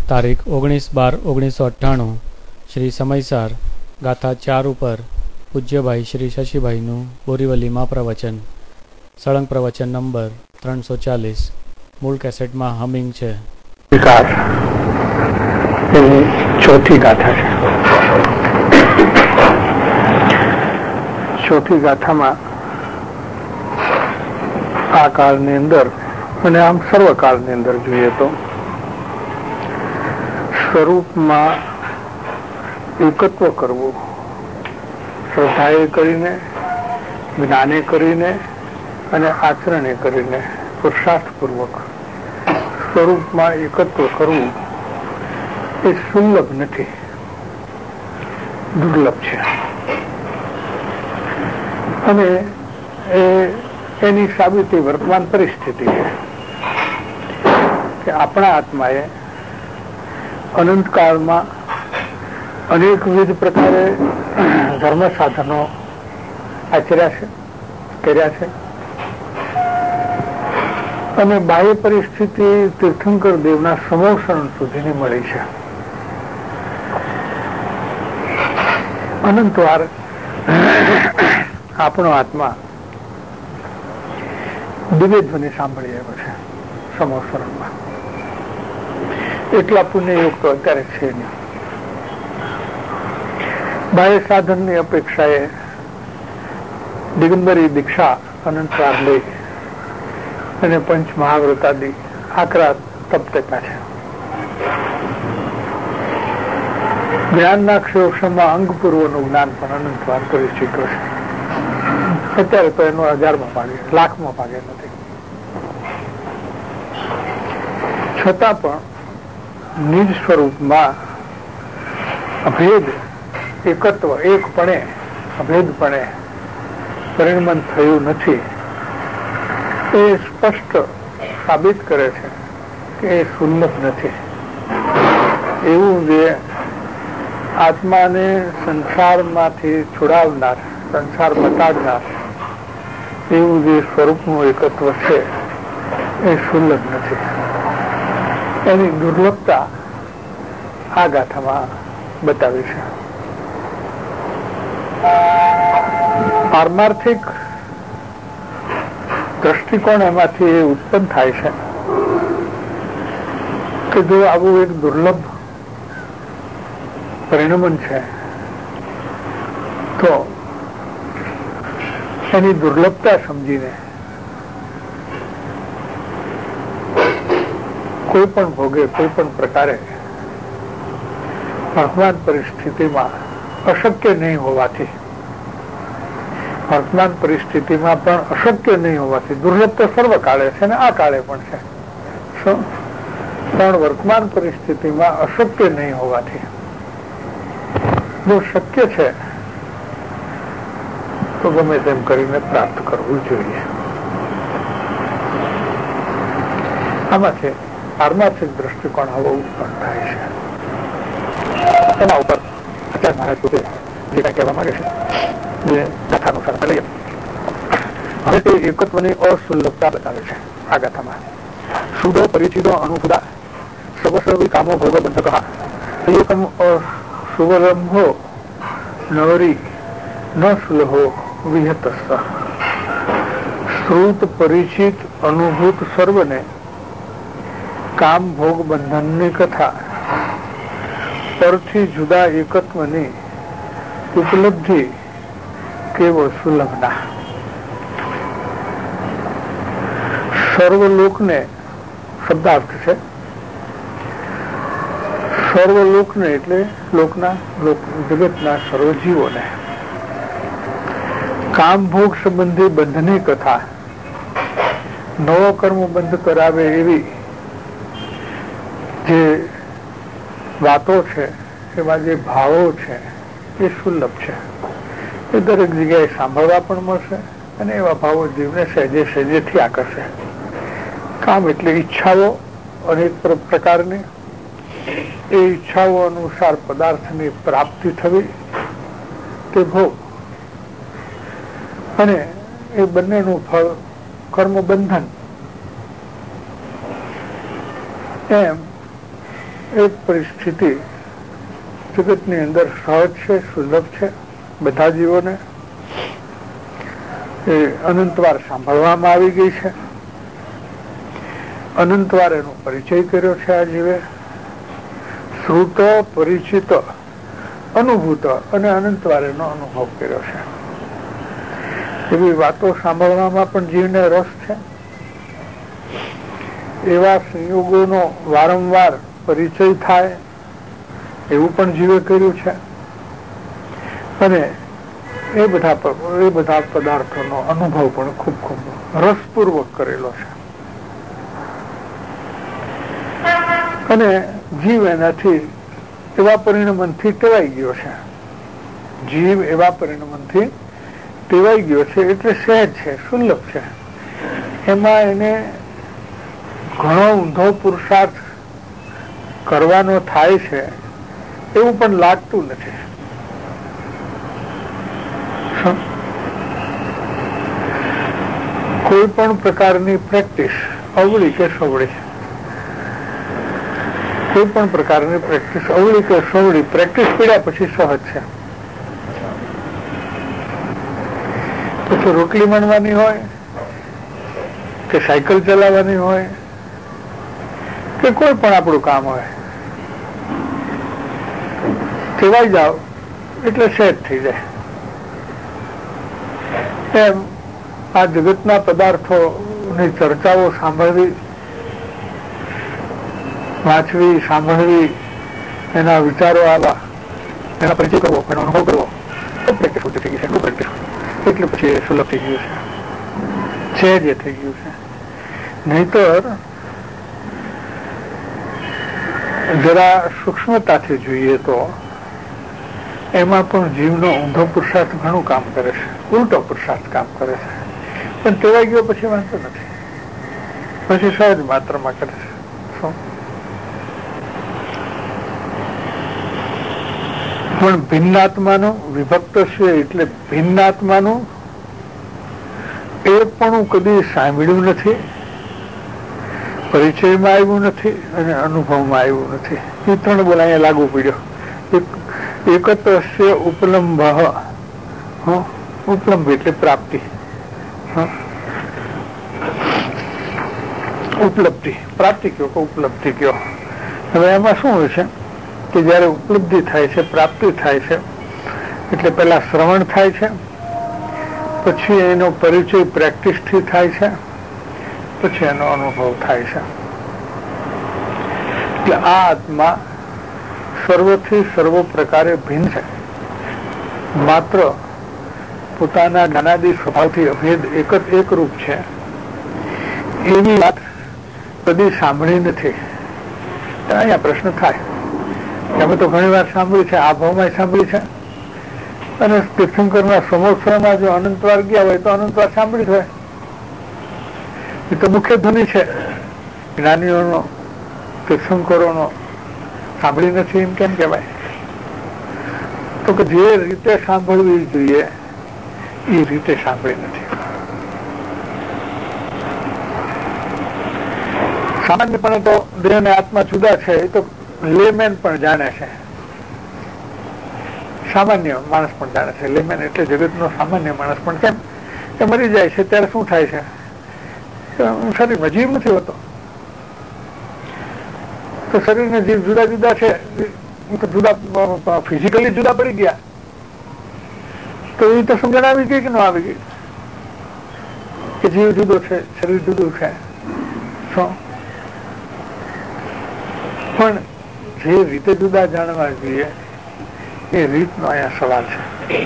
તારીખ 19/12/1998 શ્રી સમયસાર ગાથા 4 ઉપર પૂજ્યભાઈ શ્રી શશીભાઈનું બોરીવલીમાં પ્રવચન. સળંગ પ્રવચન નંબર 340. મૂળ કેસેટમાં હમિંગ છે. ચોથી ગાથા છે. ચોથી ગાથામાં આ કાળની અંદર અને આમ સર્વકાળની અંદર જોઈએ તો સ્વરૂપમાં એકત્વ કરવું, શ્રદ્ધાએ કરીને, જ્ઞાને કરીને અને આચરણે કરીને પુરુષાર્થપૂર્વક સ્વરૂપમાં એકત્વ કરવું એ સુલભ નથી, દુર્લભ છે. અને એની સાબિતી વર્તમાન પરિસ્થિતિ છે કે આપણા આત્માએ અનંતકાળમાં અનેકવિધ પ્રકારે ધર્મ સાધનો આચર્યા છે, કર્યા છે. અને બાહ્ય પરિસ્થિતિ તીર્થંકર દેવના સમોષણ સુધીની મળી છે. અનંતવાર આપણો આત્મા દિવ્ય ધ્વનિ સાંભળી આવ્યો છે સમોસરણમાં. એટલા પુણ્યયુક્ત અત્યારે છે નહીં. બાહ્ય સાધનની અપેક્ષાએ દિગંબરી દીક્ષા અનંતવાર લઈ અને પંચ મહાવ્રતાદી આકરા તપતપા છે. જ્ઞાનના ક્ષોક્ષમાં અંગપૂર્વનું જ્ઞાન પણ અનંતવાર કરી ચૂક્યો છે. અત્યારે તો એનો 1000માં ભાગે, લાખમાં ભાગે નથી. છતાં પણ નિજ સ્વરૂપમાં અભેદ એકત્વ, એકપણે અભેદપણે પરિણમન થયું નથી. એ સ્પષ્ટ સાબિત કરે છે કે એ સુલભ નથી. એવું જે આત્માને સંસારમાંથી છોડાવનાર, સંસાર બતાડનાર એવું જે સ્વરૂપનું એકત્વ છે એ સુલભ નથી. એની દુર્લભતા આ ગાથામાં બતાવી છે. પારમાર્થિક દ્રષ્ટિકોણ એમાંથી એ ઉત્પન્ન થાય છે કે જો આવું એક દુર્લભ પરિણમન છે તો એની દુર્લભતા સમજીને કોઈ પણ ભોગે, કોઈ પણ પ્રકારે વર્તમાન પરિસ્થિતિમાં અશક્ય નહીં હોવાથી, વર્તમાન પરિસ્થિતિમાં પણ અશક્ય નહીં હોવાથી, દુર્લભ તો સર્વકાળે છે ને આ કાળે પણ છે, પણ વર્તમાન પરિસ્થિતિમાં અશક્ય નહીં હોવાથી જો શક્ય છે તો ગમે તેમ કરીને પ્રાપ્ત કરવું જોઈએ. આમાંથી પારમાર્થિક દ્રષ્ટિકોણ આવો ઉત્પન્ન થાય છે. એના ઉપર અત્યારે મહારાજ પોતે જે કઈ કહેવા માંગે છે જે કથાનુસાર લઈએ. હવે તે એકત્વની અસુલભતા બતાવે છે આ ગાથામાં. શુદ્ધ પરિચિતો અનુભૂતા સર્વસર્વી કામો ભોગ બંધક એકમ શુભરંભો નવરી ન સુલભો વિહતસ્થ. શ્રુત પરિચિત અનુભૂત સર્વને કામ ભોગ બંધનની કથા પરથી જુદા એકત્વની ઉપલબ્ધિ કેવો સુલભના. સર્વલોકને શબ્દાર્થ છે. સર્વલોકને એટલે લોકના, જગતના સર્વજીવોને કામ ભોગ સંબંધી બંધની કથા, નવો કર્મ બંધ કરાવે એવી જે વાતો છે, એવા જે ભાવો છે એ સુલભ છે. એ દરેક જગ્યાએ સાંભળવા પણ મળશે અને એવા ભાવો જીવને સહેજે સહેજેથી આકર્ષે. કામ એટલે ઈચ્છાઓ અનેક પ્રકારની, એ ઈચ્છાઓ અનુસાર પદાર્થની પ્રાપ્તિ થવી તે ભોગ, અને એ બંનેનું ફળ કર્મ બંધન. એમ એક પરિસ્થિતિ જગતની અંદર સહજ છે, સુલભ છે બધા જીવોને. એ અનંતવાર સાંભળવામાં આવી ગઈ છે, અનંતવાર એનો પરિચય કર્યો છે આ જીવે. શ્રુત, પરિચિત, અનુભૂત અને અનંતવાર એનો અનુભવ કર્યો છે. એવી વાતો સાંભળવામાં પણ જીવને રસ છે. એવા સંયોગોનો વારંવાર પરિચય થાય એવું પણ જીવે કર્યું છે. અને એ બધા પદાર્થોનો અનુભવ પણ ખૂબ ખૂબ રસપૂર્વક કરેલો છે. અને જીવ એનાથી એવા પરિણમનથી ટેવાઈ ગયો છે. જીવ એવા પરિણમનથી ટેવાઈ ગયો છે એટલે સહેજ છે, સુલભ છે. એમાં એને ઘણો ઊંધો પુરુષાર્થ કરવાનો થાય છે એવું પણ લાગતું નથી. કોઈ પણ પ્રકારની પ્રેક્ટિસ અવળી કે સવળી, કોઈ પણ પ્રકારની પ્રેક્ટિસ અવળી કે સવળી, પ્રેક્ટિસ કર્યા પછી સહજ છે. પછી રોટલી વણવાની હોય કે સાયકલ ચલાવવાની હોય કે કોઈ પણ આપણું કામ હોય, ટેવાઈ જાઓ એટલે સહેજ થઈ જાય. એમ આ જગતના પદાર્થોની ચર્ચાઓ સાંભળવી, વાંચવી, સાંભળવી, એના વિચારો આવ્યા, એના પરિચય કરવો, એનો અનુભવ કરવો, તો પ્રેક્ટિસ ઓછી થઈ ગઈ છે. પ્રેક્ટિસ એટલે પછી એ સુલભ થઈ ગયું છે જે થઈ ગયું છે. નહીતર જરા સૂક્ષ્મતાથી જોઈએ તો એમાં પણ જીવનો ઊંધો પુરુષાર્થ ઘણું કામ કરે છે, ઉલટો પુરુષાર્થ કામ કરે છે. પણ ટેવાઈ ગયો પછી વાંધો નથી, પછી સહજ માત્રમાં કરે છે. પણ ભિન્નાત્માનું વિભક્ત છે એટલે ભિન્નાત્માનું એ પણ કદી સાંભળ્યું નથી, પરિચયમાં આવ્યું નથી અને અનુભવમાં આવ્યું નથી. એ ત્રણ બોલ અહીંયા લાગુ પડ્યો. એકત્રસ્ય ઉપલંભ, ઉપલંભ એટલે પ્રાપ્તિ, ઉપલબ્ધિ, પ્રાપ્તિ કયો કે ઉપલબ્ધિ કયો. હવે એમાં શું હોય છે કે જયારે ઉપલબ્ધિ થાય છે, પ્રાપ્તિ થાય છે, એટલે પેલા શ્રવણ થાય છે, પછી એનો પરિચય પ્રેક્ટિસથી થાય છે, પછી એનો અનુભવ થાય છે. એટલે આ આત્મા સર્વથી સર્વ પ્રકારે ભિન્ન છે. માત્ર પોતાના જ્ઞાનાદિ સ્વભાવથી અભેદ એક રૂપ છે એવી વાત કદી સાંભળી નથી. અહીંયા પ્રશ્ન થાય, અમે તો ઘણી વાર સાંભળી છે, આ ભાવમાં સાંભળી છે, અને તીર્થંકરના સમોત્સવમાં જો અનંતવાર ગયા હોય તો અનંતવાર સાંભળી હોય. એ તો મુખ્ય ધ્વનિ છે જ્ઞાનીઓનો, તીર્થંકરોનો. સાંભળી નથી એમ કેમ કહેવાય? તો કે જે રીતે સાંભળવી જોઈએ એ રીતે સાંભળી નથી. સામાન્યપણે તો દેહ અને આત્મા જુદા છે એ તો લેમેન પણ જાણે છે, સામાન્ય માણસ પણ જાણે છે. લેમેન એટલે જગતનો સામાન્ય માણસ પણ. કેમ કે મરી જાય છે ત્યારે શું થાય છે? શરીરમાં જીવ નથી હોતો, તો શરીરના જીવ જુદા જુદા છે, જુદા ફિઝિકલી જુદા પડી ગયા, તો એ તો સમજણ આવી ગઈ કે ન આવી ગઈ કે જીવ જુદો છે, શરીર જુદું છે. પણ જે રીતે જુદા જાણવા જોઈએ એ રીતનો અહીંયા સવાલ છે.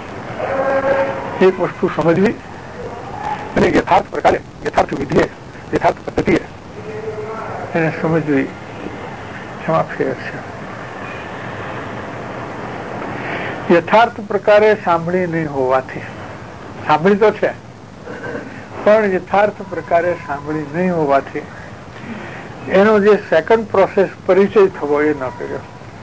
એક વસ્તુ સમજવી અને યથાર્થ પ્રકારે, યથાર્થ વિધિએ, યથાર્થ પદ્ધતિએ એને સમજવી, એમાં ફેર છે. યથાર્થ પ્રકારે સાંભળી નહીં હોવાથી, સાંભળી તો છે પણ યથાર્થ પ્રકારે સાંભળી નહીં હોવાથી એનો જે સેકન્ડ પ્રોસેસ પરિચય થવો એ ન કર્યો,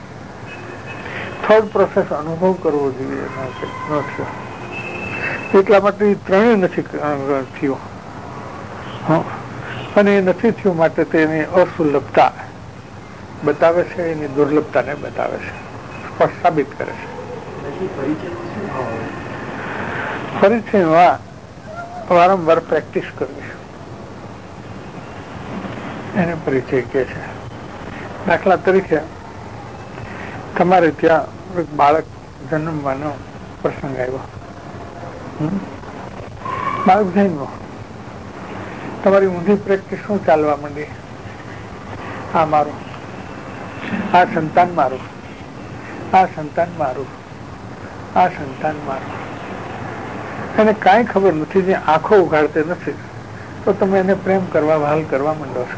થર્ડ પ્રોસેસ અનુભવ કરવો જોઈએ ન થયો. એટલા માટે ત્રણેય નથી થયું, અને એ નથી થયું માટે તેની અસુલભતા બતાવે છે, એની દુર્લભતાને બતાવે છે, સ્પષ્ટ સાબિત કરે છે. પરિચયમાં વારંવાર પ્રેક્ટિસ કરવી એને પરિચય કહે છે. દાખલા તરીકે તમારે ત્યાં એક બાળક જન્મવાનો પ્રસંગ આવ્યો, બાળક જન્મ્યો, તમારી ઊંધી પ્રેક્ટિસ શું ચાલવા માંડી? આ મારું, આ સંતાન મારું, આ સંતાન મારું, આ સંતાન મારું. એને કાંઈ ખબર નથી, જે આંખો ઉઘાડતે નથી, તો તમે એને પ્રેમ કરવા, વહાલ કરવા માંડો છો,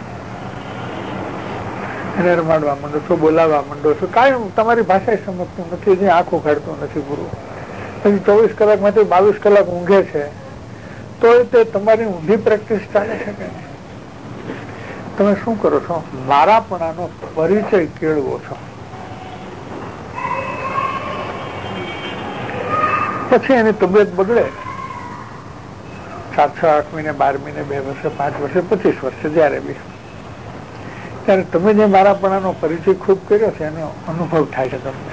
એને રમાડવા માંડો છો, બોલાવવા માંડો છો. કાંઈ તમારી ભાષા સમજતું નથી, જે આંખ ઉઘાડતું નથી. ગુરુ પછી 24 કલાકમાંથી 22 કલાક ઊંઘે છે, તો તે તમારી ઊંધી પ્રેક્ટિસ ચાલે છે કે તમે શું કરો છો? મારાપણાનો પરિચય કેળવો છો. પછી એની તબિયત બગડે 7, 6, 8 મહિને, 12 મહિને, 2 વર્ષે, 5 વર્ષે, 25 વર્ષે, જયારે બી, ત્યારે તમે જે મારાપણાનો પરિચય ખૂબ કર્યો છે એનો અનુભવ થાય છે તમને,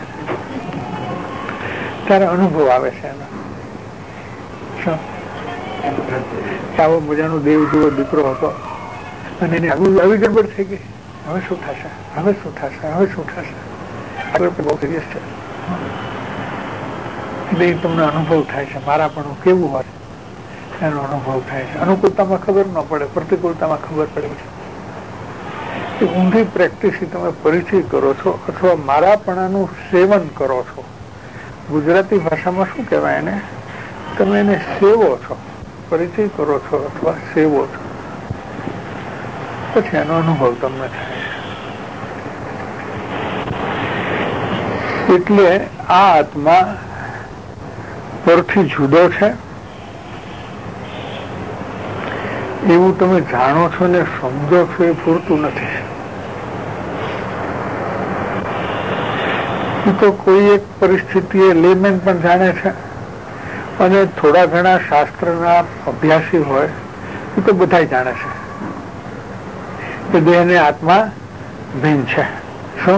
ત્યારે અનુભવ આવે છે એનો. આવો મજાનો દેવ જેવો દીકરો હતો અને એની આવી ગડબડ થઈ ગઈ, હવે શું થશે, હવે શું થશે, હવે શું થશે, આગળ બહુ સિરિયસ છે. એટલે એ તમને અનુભવ થાય છે, મારાપણું કેવું હોય એનો અનુભવ થાય છે. અનુકૂળતામાં ખબર ન પડે, પ્રતિકૂળતામાં ખબર પડે છે. ઊંધી પ્રેક્ટિસ તમે પરિચય કરો છો અથવા મારાપણાનું સેવન કરો છો. ગુજરાતી ભાષામાં શું કહેવાય એને? તમે એને સેવો છો, પરિચય કરો છો અથવા સેવો છો, પછી એનો અનુભવ તમને થાય છે. એટલે આ આત્મા પરથી જુદો છે એવું તમે જાણો છો ને સમજો છો એ પૂરતું નથી. એ તો કોઈ એક પરિસ્થિતિ લેમેન પણ જાણે છે અને થોડા ઘણા શાસ્ત્રના અભ્યાસી હોય એ તો બધા જાણે છે કે દેહ ને આત્મા ભિન્ન છે. શું?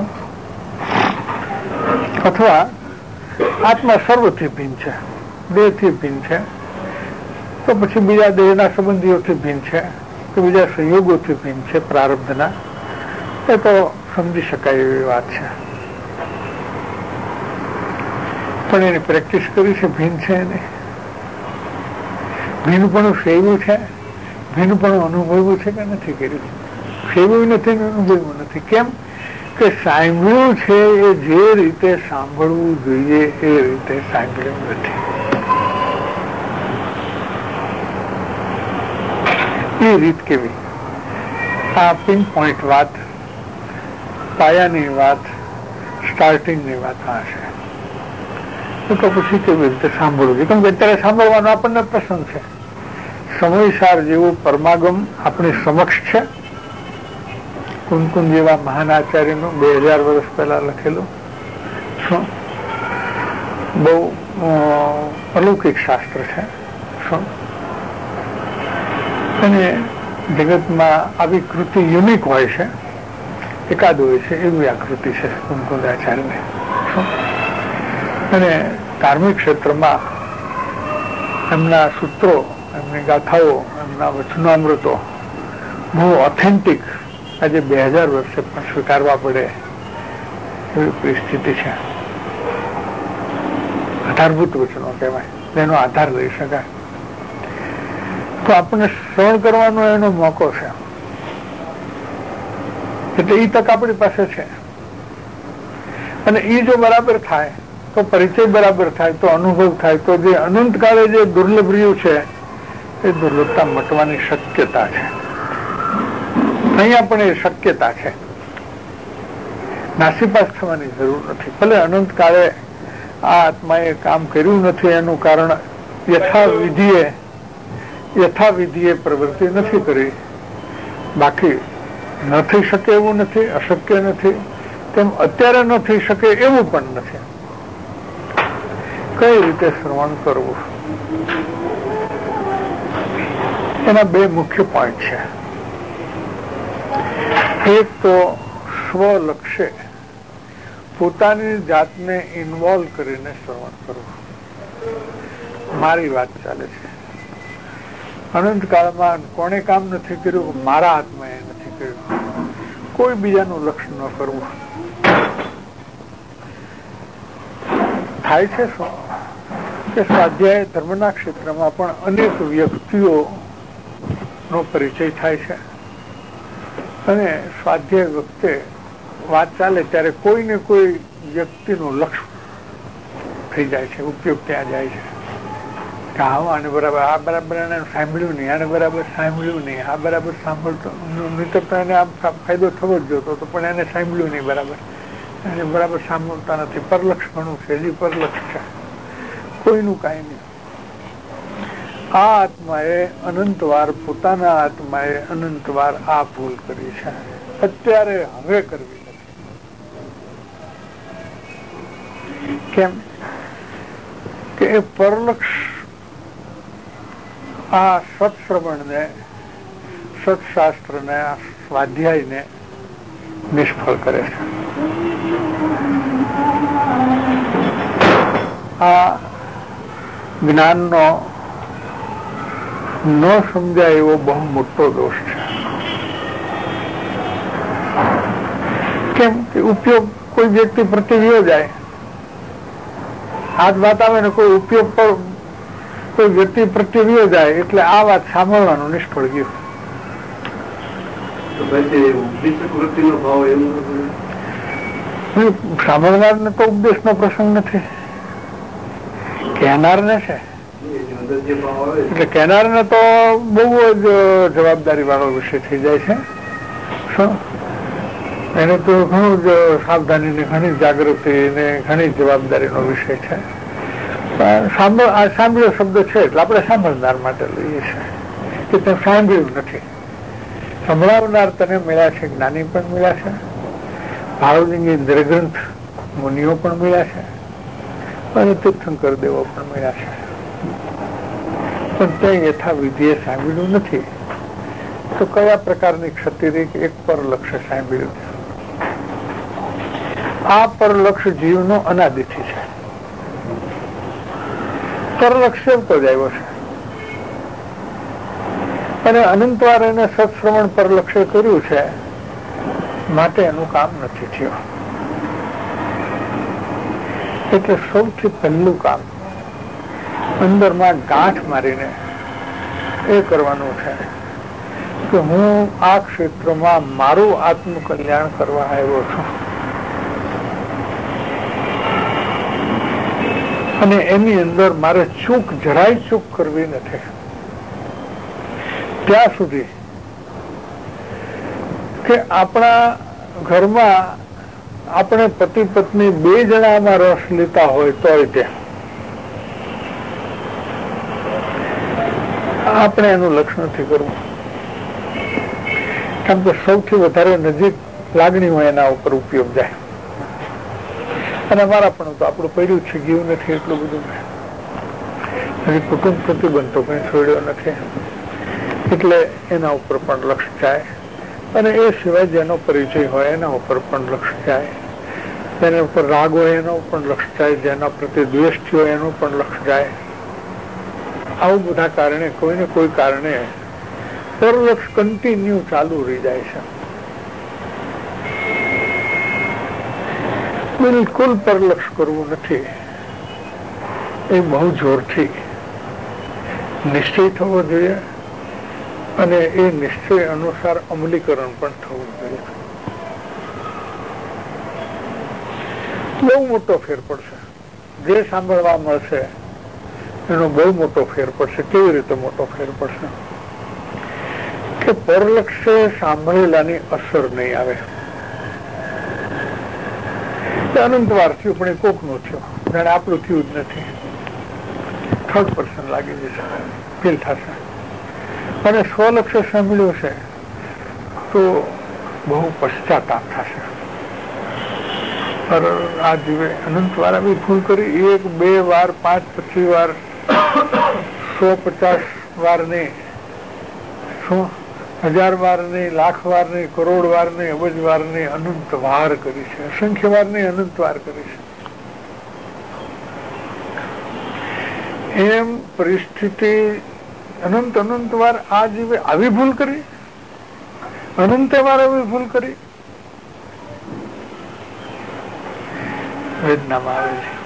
અથવા આત્મા સર્વથી ભિન્ન છે, દેહથી ભિન્ન છે, તો પછી બીજા દેહના સંબંધીઓથી ભિન્ન છે, કે બીજા સંયોગોથી ભિન્ન છે, પ્રારબ્ધના, એ તો સમજી શકાય એવી વાત છે. પણ એની પ્રેક્ટિસ કરી છે, ભિન્ન છે એને ભિન્નપણું સેવ્યું છે, ભિન્નપણું અનુભવ્યું છે કે નથી કર્યું? સેવ્યું નથી, અનુભવ્યું નથી. કેમ કે સાંભળ્યું છે એ જે રીતે સાંભળવું જોઈએ એ રીતે સાંભળ્યું નથી. એ રીત કેવી? આ પિન પોઈન્ટ વાત, પાયાની વાત, સ્ટાર્ટિંગની વાત આ છે. તો પછી કેવી રીતે સાંભળવું? કેમ કે અત્યારે સાંભળવાનો આપણને પસંદ છે. સમયસાર જેવું પરમાગમ આપણી સમક્ષ છે, કુંકુમ જેવા મહાન આચાર્યનું 2000 વર્ષ પહેલા લખેલું, શું બહુ અલૌકિક શાસ્ત્ર છે. શું? અને જગતમાં આવી કૃતિ યુનિક હોય છે, એકાદ હોય છે એવી આ કૃતિ છે કુંકુદાચાર્યને. અને ધાર્મિક ક્ષેત્રમાં એમના સૂત્રો, એમની ગાથાઓ, એમના વચનામૃતો બહુ ઓથેન્ટિક, આજે 2000 વર્ષે પણ સ્વીકારવા પડે એવી પરિસ્થિતિ છે. આધારભૂત વચનો કહેવાય, તેનો આધાર લઈ શકાય. તો આપણને શ્રવણ કરવાનો એનો મોકો છે, એટલે એ તક આપણી પાસે છે. અને એ જો બરાબર થાય તો પરિચય બરાબર થાય, તો અનુભવ થાય, તો જે અનંતકાળે જે દુર્લભ રહ્યું છે એ દુર્લભતા મટવાની શક્યતા છે. અહીંયા પણ એ શક્યતા છે, નાસીપાસ થવાની જરૂર નથી. ભલે અનંતકાળે આ આત્માએ કામ કર્યું નથી, એનું કારણ યથાવિધિએ પ્રવૃત્તિ નથી કરી, બાકી ન થઈ શકે એવું નથી, અશક્ય નથી, તેમ અત્યારે ન થઈ શકે એવું પણ નથી. કઈ રીતે શ્રવણ કરવું એના બે મુખ્ય પોઈન્ટ છે. એક તો સ્વલક્ષે પોતાની જાતને ઇન્વોલ્વ કરીને શ્રવણ કરવું. મારી વાત ચાલે છે, અનંત કાળમાં કોને કામ નથી કર્યું, મારા હાથમાં એ નથી કર્યું, કોઈ બીજાનું લક્ષ્ય ન કરવું. થાય છે શું કે સ્વાધ્યાય ધર્મના ક્ષેત્રમાં પણ અનેક વ્યક્તિઓ નો પરિચય થાય છે અને સ્વાધ્યાય વખતે વાત ચાલે ત્યારે કોઈ ને કોઈ વ્યક્તિનું લક્ષ્ય થઈ જાય છે, ઉપયોગ ત્યાં જાય છે કે હા આને બરાબર, આ બરાબર એને સાંભળ્યું નહીં, આને બરાબર સાંભળ્યું નહીં, આ બરાબર સાંભળતો નહીતર તો એને આ ફાયદો થવો જ જોતો હતો પણ એને સાંભળ્યું નહીં બરાબર, એને બરાબર સાંભળતા નથી. પરલક્ષ ઘણું છે, હજી પરલક્ષ છે, કોઈનું કાંઈ નહીં. આ આત્માએ અનંતવાર, પોતાના આત્માએ અનંતવાર આ ભૂલ કરી છે, અત્યારે હવે કરવી નથી. કેમ કે એ પરલક્ષ આ સત્શ્રવણને, સત્શાસ્ત્રને, આ સ્વાધ્યાયને નિષ્ફળ કરે છે. આ જ્ઞાનનો ન સમજાય એવો બહુ મોટો દોષ છે. કેમ કે ઉપયોગ કોઈ વ્યક્તિ પ્રતિવ્યો જાય, આજ વાત આવે ને કોઈ ઉપયોગ પર કોઈ વ્યક્તિ પ્રતિવ્યો જાય એટલે આ વાત સાંભળવાનું નિષ્ફળ ગયું. સાંભળનારને તો ઉપદેશનો પ્રસંગ નથી, કહેનારને છે. એટલે કહેનારને તો બહુ જ જવાબદારી વાળો વિષય થઈ જાય છે. શું એને તો ઘણું જ સાવધાની ને ઘણી જાગૃતિ ને ઘણી જવાબદારીનો વિષય છે. સાંભળ્યો શબ્દ છે એટલે આપણે સાંભળનાર માટે લઈએ છીએ કે તે સાંભળ્યું નથી. સંભળાવનાર તને મળ્યા છે, જ્ઞાની પણ મળ્યા છે, ભાવલિંગી ઇન્દ્રગ્રંથ મુનિઓ પણ મળ્યા છે અને તીર્થંકર દેવો પણ મળ્યા છે, પણ તે યથાવિધિએ સાંભળ્યું નથી. તો કયા પ્રકારની ક્ષતિ રહી કે એક પરલક્ષ્ય સાંભળ્યું. આ પરલક્ષ્ય જીવનો અનાદિથી છે. પરલક્ષ્ય તો જ આવ્યો છે અને અનંતવાર એને સત્શ્રવણ પરલક્ષ્ય કર્યું છે માટે એનું કામ નથી થયું. એટલે સૌથી પહેલું કામ અંદરમાં ગાંઠ મારીને એ કરવાનું છે કે હું આ ક્ષેત્રમાં મારું આત્મકલ્યાણ કરવા આવ્યો છું અને એની અંદર મારે ચૂક, જરાય ચૂક કરવી નથી. ત્યાં સુધી કે આપણા ઘરમાં આપણે પતિ પત્ની બે જણામાં રસ લેતા હોય તોય તે આપણે એનું લક્ષ્ય નથી કરવું. કારણ કે સૌથી વધારે નજીક લાગણી હોય એના ઉપર ઉપયોગ જાય અને અમારા પણ તો આપણું પડ્યું છે, ગયું નથી એટલું બધું. હજી કુટુંબ પ્રતિબંધ તો કઈ છોડ્યો નથી એટલે એના ઉપર પણ લક્ષ્ય જાય અને એ સિવાય જેનો પરિચય હોય એના ઉપર પણ લક્ષ્ય જાય, જેના ઉપર રાગ હોય એનો પણ લક્ષ્ય જાય, જેના પ્રત્યે દ્વેષ થયો એનું પણ લક્ષ્ય જાય. આવું બધા કારણે કોઈને કોઈ કારણે પરલક્ષ કન્ટિન્યુ ચાલુ રહી જાય છે. બિલકુલ પરલક્ષ કરવું નથી. એ બહુ જોરથી નિશ્ચય થવો જોઈએ અને એ નિશ્ચય અનુસાર અમલીકરણ પણ થવું જોઈએ. બહુ મોટો ફેર પડશે. જે સાંભળવા મળશે એનો બહુ મોટો ફેર પડશે. કેવી રીતે મોટો ફેર પડશે કે પરલક્ષે સાંભળેલાની અસર નહીં આવે. અનંતવાર થયું પણ એ કોકનું થયું, જાણે આપણું થયું જ નથી. થર્ડ પર્સન લાગી જશે, ફીલ થશે. અને સ્વલક્ષ્ય સાંભળ્યું છે તો બહુ પશ્ચાતાપ થશે. આ જીવે અનંતવાર આવી ભૂલ કરી, 1, 2 વાર, 5, 25 વાર, 150 વાર નહીં, શું 1000 વાર નહીં, લાખ વાર નહીં, કરોડ વાર નહીં, અબજ વાર નહીં, અનંત વાર કરી છે. અસંખ્ય વાર નહીં, અનંત વાર કરી છે. એમ પરિસ્થિતિ અનંત અનંત વાર આ જીવે આવી ભૂલ કરી, અનંત વાર આવી ભૂલ કરી, વેદનામાં આવે છે.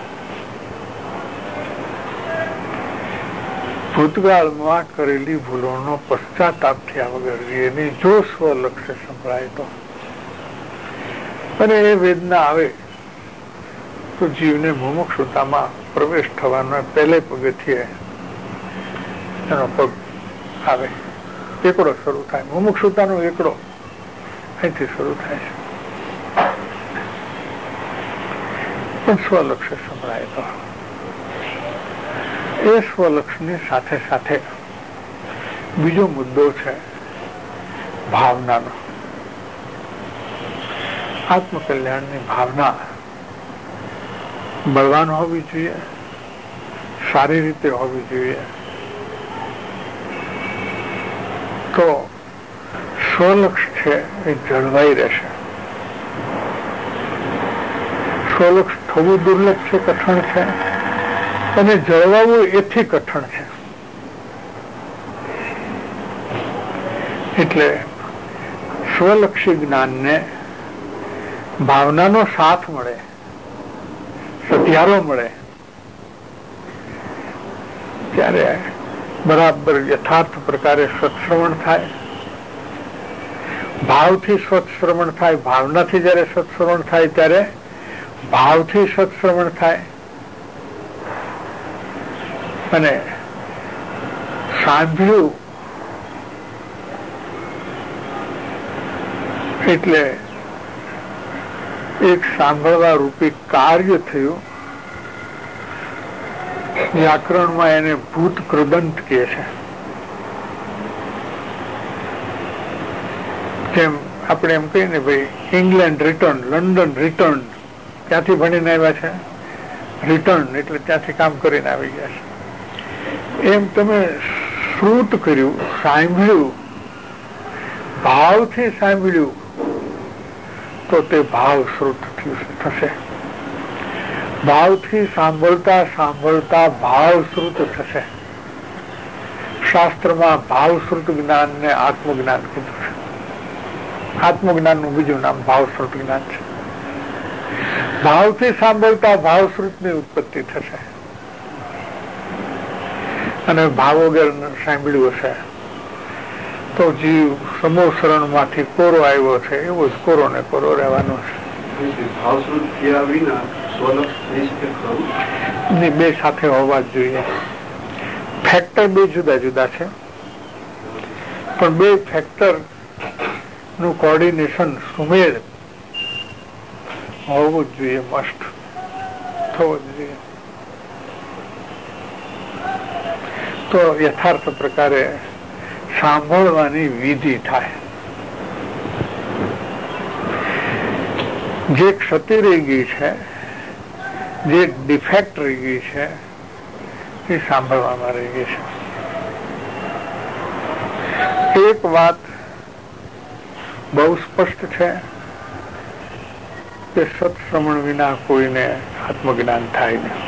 ભૂતકાળમાં કરેલી ભૂલોનો પશ્ચાતાપ થયા વગર એની જો સ્વલક્ષ્ય સંભળાય તો, અને એ વેદના આવે તો જીવને મુમુક્ષુતામાં પ્રવેશ થવાનો પહેલે પગથિયે એનો પગ આવે, એકડો શરૂ થાય. મુમુક્ષુતાનો એકડો અહીંથી શરૂ થાય છે. પણ સ્વલક્ષ્ય સંભળાય તો એ સ્વલક્ષની સાથે સાથે બીજો મુદ્દો છે ભાવનાનો. આત્મકલ્યાણની ભાવના બળવાન હોવી જોઈએ, સારી રીતે હોવી જોઈએ, તો સ્વલક્ષ છે એ જળવાઈ રહેશે. સ્વલક્ષ થવું દુર્લભ છે, કઠણ છે, અને જળવાવું એથી કઠણ છે. એટલે સ્વલક્ષી જ્ઞાનને ભાવનાનો સાથ મળે, સધિયારો મળે, ત્યારે બરાબર યથાર્થ પ્રકારે સત્શ્રવણ થાય. ભાવથી સત્શ્રવણ થાય. ભાવનાથી જયારે સત્શ્રવણ થાય ત્યારે ભાવથી સત્શ્રવણ થાય. અને સાંભળ્યું એટલે એક સાંભળવા રૂપી કાર્ય થયું. વ્યાકરણમાં એને ભૂત કૃદંત કહે છે. જેમ આપણે એમ કહીએ ને, ભાઈ ઇંગ્લેન્ડ રિટર્ન, લંડન રિટર્ન, ત્યાંથી ભણીને આવ્યા છે, રિટર્ન એટલે ત્યાંથી કામ કરીને આવી ગયા છે. એમ તમે શ્રુત કર્યું, સાંભળ્યું, ભાવથી સાંભળ્યું તો તે ભાવ શ્રુત થશે. ભાવથી સાંભળતા સાંભળતા ભાવ શ્રુત થશે. શાસ્ત્રમાં ભાવશ્રુત જ્ઞાનને આત્મજ્ઞાન કીધું છે. આત્મજ્ઞાનનું બીજું નામ ભાવશ્રુત જ્ઞાન છે. ભાવથી સાંભળતા ભાવશ્રુતની ઉત્પત્તિ થશે. અને ભાવ વગર સાંભળ્યું હશે તો જીવ સમોસરણ માંથી કોરો આવ્યો છે એવો જ કોરો ને કોરો રહેવાનો છે. બે સાથે હોવા જ જોઈએ. ફેક્ટર બે જુદા જુદા છે, પણ બે ફેક્ટર નું કોર્ડિનેશન સુમેળ હોવું જ જોઈએ, મસ્ટ થવો જ જોઈએ. તો યથાર્થ પ્રકારે સાંભળવાની વિધિ થાય. જે ક્ષતિ રહી ગઈ છે, જે ડિફેક્ટ રહી ગઈ છે, એ સાંભળવામાં રહી ગઈ છે. એક વાત બહુ સ્પષ્ટ છે કે સત્શ્રવણ વિના કોઈને આત્મજ્ઞાન થાય નહીં.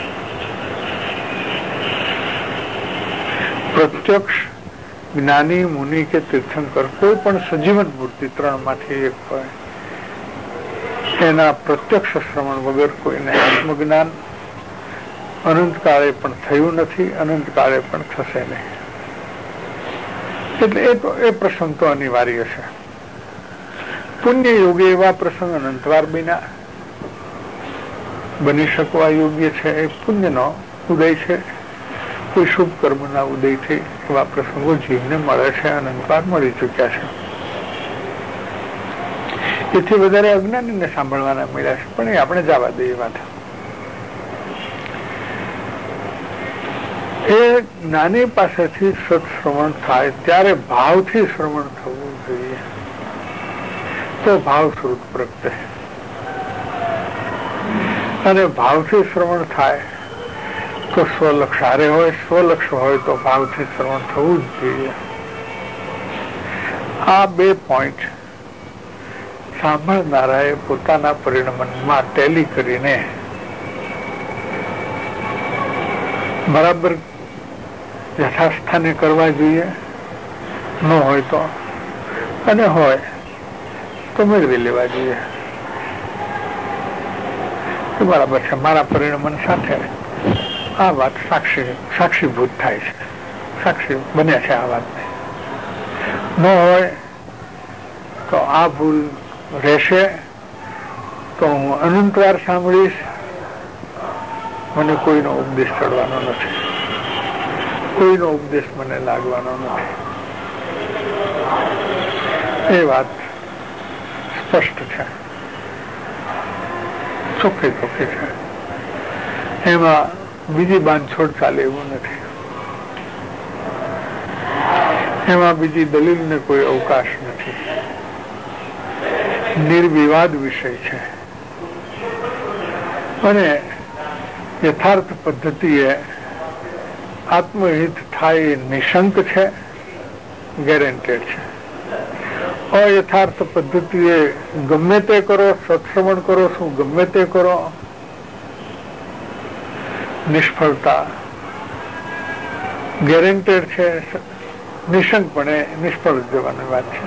પ્રત્યક્ષ જ્ઞાની, મુનિ કે તીર્થંકર, કોઈ પણ સજીવન મૂર્તિ ત્રણમાંથી એક હોય, એના પ્રત્યક્ષ શ્રવણ વગર કોઈને આત્મજ્ઞાન અનંતકાળે પણ થયું નથી, અનંતકાળે પણ થશે નહીં. એટલે એ પ્રસંગ તો અનિવાર્ય છે. પુણ્ય યોગે એવા પ્રસંગ અનંતવાર બની શકવા યોગ્ય છે. એ પુણ્યનો ઉદય છે. કોઈ શુભ કર્મના ઉદયથી એવા પ્રસંગો જીવને મળે છે, અનંતવાર મળી ચુક્યા છે. એથી વધારે અજ્ઞાનીને સાંભળવાના મળ્યા છે, પણ એ આપણે જવા દઈએ વાત. એ જ્ઞાની પાસેથી સત્શ્રવણ થાય ત્યારે ભાવથી શ્રવણ થવું જોઈએ, તો ભાવ શ્રુત પ્રગટે. અને ભાવથી શ્રવણ થાય તો સ્વલક્ષ હારે હોય, સ્વલક્ષ હોય તો ભાવથી શ્રવણ થવું જ જોઈએ. આ બે પોઈન્ટ સાંભળનારાએ પોતાના પરિણમનમાં ટેલી કરીને બરાબર યથાસ્થાને કરવા જોઈએ. ન હોય તો, અને હોય તો મેળવી લેવા જોઈએ. બરાબર છે, મારા પરિણમન સાથે આ વાત સાક્ષીભૂત થાય છે, સાક્ષી બને છે આ વાતને. ન હોય તો આ ભૂલ રહેશે તો હું અનંતવાર સાંભળીશ. મને કોઈનો ઉપદેશ ચડવાનો નથી, કોઈનો ઉપદેશ મને લાગવાનો નથી. એ વાત સ્પષ્ટ છે, ચોખ્ખી ચોખ્ખી છે. એમાં બીજી બાંધછોડ ચાલે એવું નથી. એમાં બીજી દલીલને કોઈ અવકાશ નથી. નિર્વિવાદ વિષય છે અને યથાર્થ પદ્ધતિએ આત્મહિત થાય નિશંક છે, ગેરેન્ટેડ છે. અયથાર્થ પદ્ધતિએ ગમે તે કરો, સત્શ્રવણ કરો, શું ગમે તે કરો, નિષ્ફળતા ગેરેન્ટેડ છે. નિશંકપણે નિષ્ફળ જવાની વાત છે.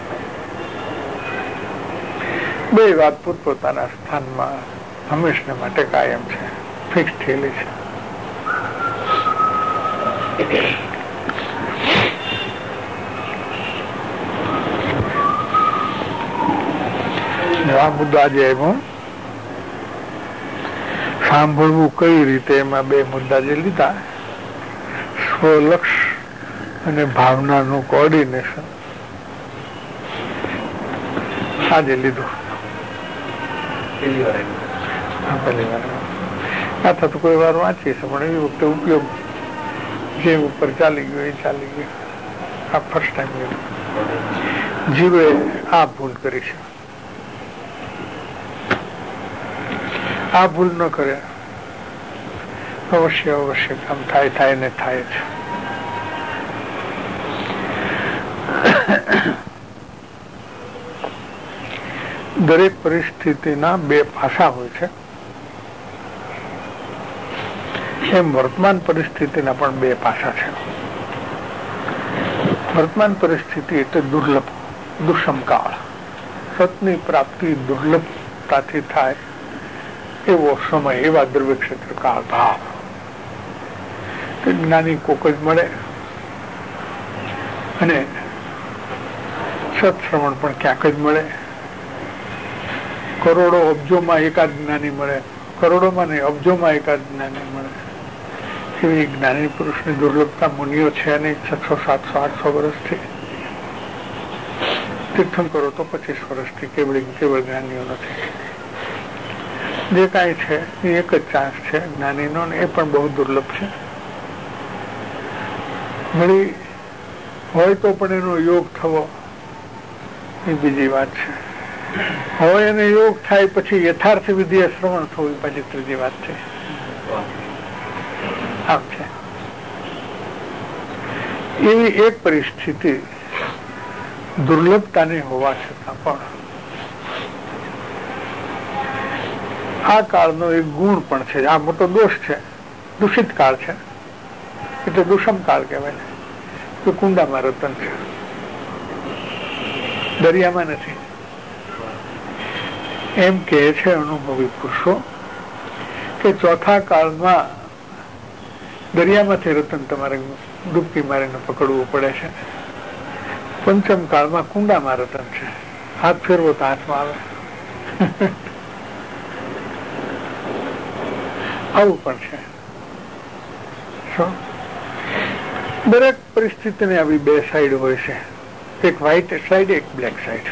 બે વાત પોતપોતાના સ્થાનમાં હંમેશા માટે કાયમ છે, ફિક્સ થયેલી છે. આ મુદ્દા જે આવ્યો સાંભળવું કઈ રીતે, એમાં બે મુદ્દા જે લીધા, સ્વલક્ષ અને ભાવનાનું કોઓર્ડિનેશન, આજે લીધું. પહેલી વાર આ તો કોઈ વાર વાંચી છે, પણ એ વખતે ઉપયોગ જે ઉપર ચાલી ગયો એ ચાલી ગયો. આ ફર્સ્ટ ટાઈમ લીધું. જીવે આ ભૂલ કરી છે. આ ભૂલ ન કરે અવશ્ય કામ થાય ને થાય છે. દરેક પરિસ્થિતિના બે પાસા હોય છે, એમ વર્તમાન પરિસ્થિતિના પણ બે પાસા છે. વર્તમાન પરિસ્થિતિ એટલે દુર્લભ, દુષ્મ કાળ. સતની પ્રાપ્તિ દુર્લભતાથી થાય એવો સમય, એવા દ્રવ્ય ક્ષેત્ર કાળ ભાવ. જ્ઞાની કોક જ મળે અને સત્શ્રવણ પણ ક્યાંક જ મળે. કરોડો અબજોમાં એકાદ જ્ઞાની મળે, કરોડોમાં નહીં અબજોમાં એકાદ જ્ઞાની મળે. એવી જ્ઞાની પુરુષની દુર્લભતા મુનિઓ છે નહીં. 600, 700, 800 વર્ષથી તીર્થંકરો તો 25 વર્ષથી કેવળ જ્ઞાનીઓ નથી. જે કાંઈ છે એ એક જ ચાન્સ છે જ્ઞાનીનો, એ પણ બહુ દુર્લભ છે. ઘણી હોય તો પણ એનો યોગ થવો એ બીજી વાત છે. હોય એને યોગ થાય પછી યથાર્થ વિધિએ શ્રવણ થવું એ પાછી ત્રીજી વાત છે. આમ છે. એવી એક પરિસ્થિતિ દુર્લભતાની હોવા છતાં પણ આ કાળનો એક ગુણ પણ છે. આ મોટો દોષ છે, દૂષિત કાળ છે, એટલે દુષમ કાળ કહેવાય. તો કુંડામાં રતન છે, દરિયામાં નથી. એમ કહે છે અનુભવી પુરુષો કે ચોથા કાળમાં દરિયામાંથી રતન તમારે ડૂબકી મારીને પકડવું પડે છે. પંચમ કાળમાં કુંડામાં રતન છે, હાથ ફેરવો તો હાથમાં આવે. આવું પણ છે. દરેક પરિસ્થિતિની આવી બે સાઈડ હોય છે, એક વ્હાઈટ સાઈડ, એક બ્લેક સાઈડ.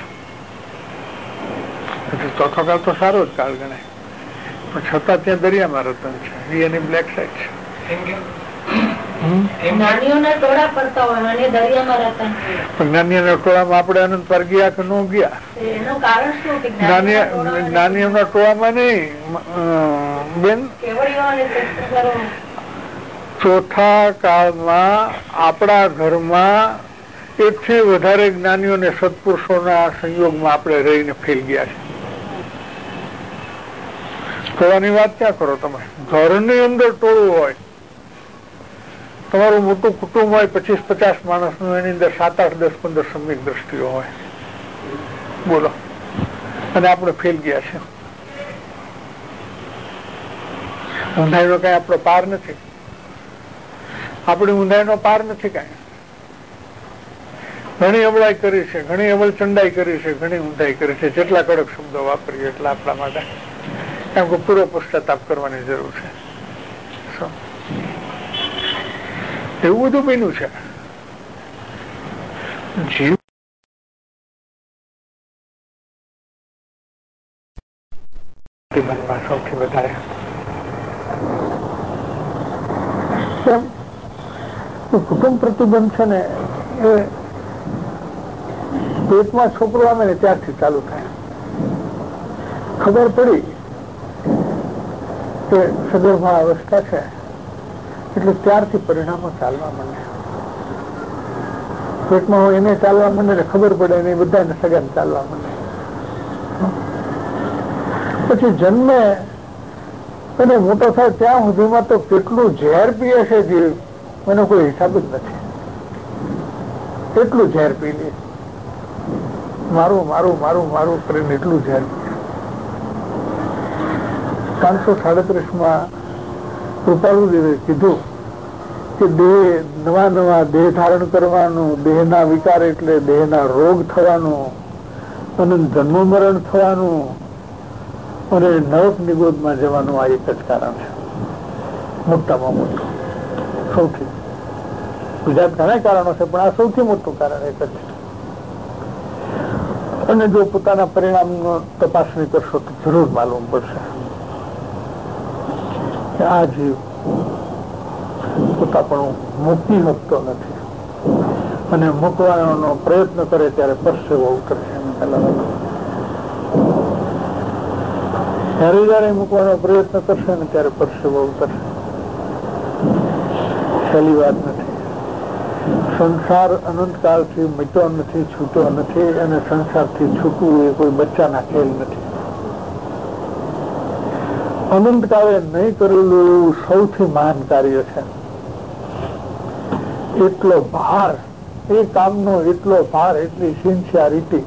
ચોથો કાળ તો સારો જ કાળ ગણાય, પણ છતાં ત્યાં દરિયામાં રતન છે, એ એની બ્લેક સાઈડ છે. જ્ઞાનીઓના ટોળામાં આપણે અનંત પર ગયા કે ન ગયા? જ્ઞાનીઓના ટોળામાં નહીં બેન. ચોથા કાળમાં આપણા ઘરમાં એથી વધારે જ્ઞાનીઓને સત્પુરુષોના સંયોગમાં આપણે રહીને ફેલ ગયા છે. ટોળાની વાત ક્યાં કરો તમે? ઘરની અંદર ટોળું હોય, તમારું મોટું કુટુંબ હોય 25-50 માણસનું, એની અંદર 7, 8, 10, 15 સમ્યક દ્રષ્ટિઓ હોય. બોલો, અને આપણે ફેલ ગયા છે. ઊંધાઈનો કઈ આપણો પાર નથી. આપણી ઊંધાઈનો પાર નથી કઈ. ઘણી અબળાઈ કરી છે, ઘણી અવલચંડાઈ કરી છે, ઘણી ઊંધાઈ કરી છે. જેટલા કડક શબ્દો વાપરીએ એટલા આપણા માટે, કેમ કે પૂરો પશ્ચાતાપ કરવાની જરૂર છે. એવું બધું બન્યું છે. જીવ સૌથી વધારે કુટુંબ પ્રતિબંધ છે ને, એ પેટમાં છોકરો આવે ને ત્યારથી ચાલુ થાય. ખબર પડી કે સગર્ભા અવસ્થા છે એટલે ત્યારથી પરિણામો ચાલવા માંડે. પેટમાં હોય એને ચાલવા માંડે ને ખબર પડે ને બધાને સગન ચાલવા માંડે. પછી જન્મે અને મોટો થાય ત્યાં સુધીમાં તો કેટલું ઝેર પીએ છે જીવ, એનો કોઈ હિસાબ જ નથી. એટલું ઝેર પી લે, મારું મારું મારું મારું કરીને એટલું ઝેર પીએ. 537 કૃપાળુદેવે કીધું કે દેહ નવા નવા દેહ ધારણ કરવાનું, દેહના વિકાર એટલે દેહના રોગ થવાનું, અને જન્મ મરણ થવાનું, અને નરક નિગોદમાં જવાનું. આ એક જ કારણ છે, મોટામાં મોટું. સૌથી બીજા ઘણા કારણો છે, પણ આ સૌથી મોટું કારણ એક જ છે. અને જો પોતાના પરિણામનો તપાસણી કરશો તો જરૂર માલુમ પડશે કે આ જીવ પોતાપણું મૂકી શકતો નથી, અને મૂકવાનો પ્રયત્ન કરે ત્યારે પરસેવો ઉતરશે. જયારે મૂકવાનો પ્રયત્ન કરશે ને ત્યારે પરસેવો ઉતરશે. સહેલી વાત નથી. સંસાર અનંતકાળથી મિટ્યો નથી, છૂટ્યો નથી, અને સંસારથી છૂટવું એ કોઈ બચ્ચાના ખેલ નથી. અનંતકાળે નહીં કરેલું એવું સૌથી મહાન કાર્ય છે. એટલો ભાર એ કામનો, એટલો ભાર, એટલી સિન્સિયરિટી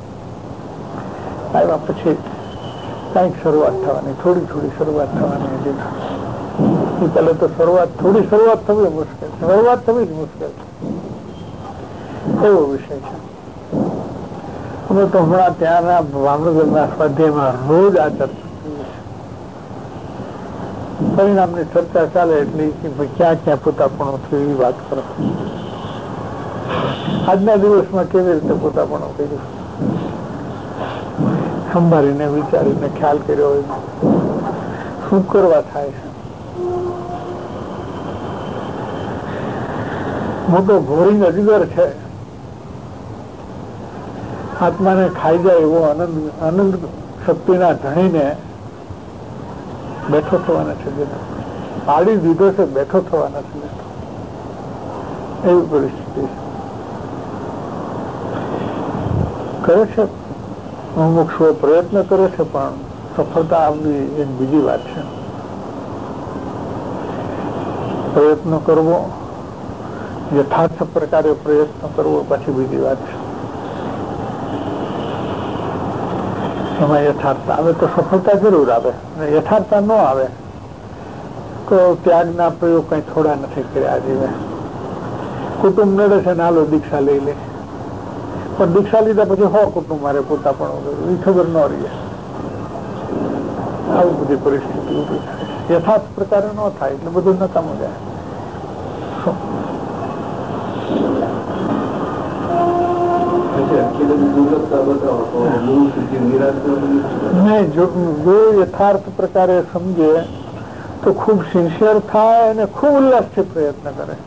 આવ્યા પછી કઈક શરૂઆત થવાની, થોડી થોડી શરૂઆત થવાની હતી. પેલે તો થોડી શરૂઆત થવી મુશ્કેલ, શરૂઆત થવી જ મુશ્કેલ એવો વિષય છે. અમે તો હમણાં ત્યાંના ભાવનગરના સ્વાધ્યાયમાં રોજ આ ચર્ચા પરિણામની ચર્ચા ચાલે એટલે ક્યાં ક્યાં પોતાપણું થયું એવી વાત કરો. આજના દિવસમાં કેવી રીતે પોતાપણું કર્યું, સંભાળીને વિચારીને ખ્યાલ કર્યો હોય શું કરવા થાય છે. મોટો ઘોરી અજગર છે, આત્માને ખાઈ જાય એવો આનંદ શક્તિના ધણીને બેઠો થવા નથી દેતો. પાડી દીધો છે, બેઠો થવા નથી દેતો. એવી પરિસ્થિતિ કરે છે. મુમુક્ષુઓ પ્રયત્ન કરે છે, પણ સફળતા આવવી એક બીજી વાત છે. પ્રયત્ન કરવો, યથાર્થ પ્રકારે પ્રયત્ન કરવો પછી બીજી વાત છે. એમાં યથાર્થ આવે તો સફળતા જરૂર આવે, અને યથાર્થતા ન આવે તો ત્યાગના પ્રયોગ કઈ થોડા નથી કર્યા. જીવે કુટુંબ નડે છે, નાલો દીક્ષા લઈ લે, પણ દીક્ષા લીધા પછી કુટુંબ મારે પોતા પણ એ ખબર ન રહી. આવી બધી પરિસ્થિતિ ઉભી થાય. યથાર્થ પ્રકારે ન થાય એટલે બધું નકામું જાય. જો યથાર્થ પ્રકારે સમજે તો ખૂબ સિન્સિયર થાય અને ખૂબ ઉલ્લાસથી પ્રયત્ન કરે.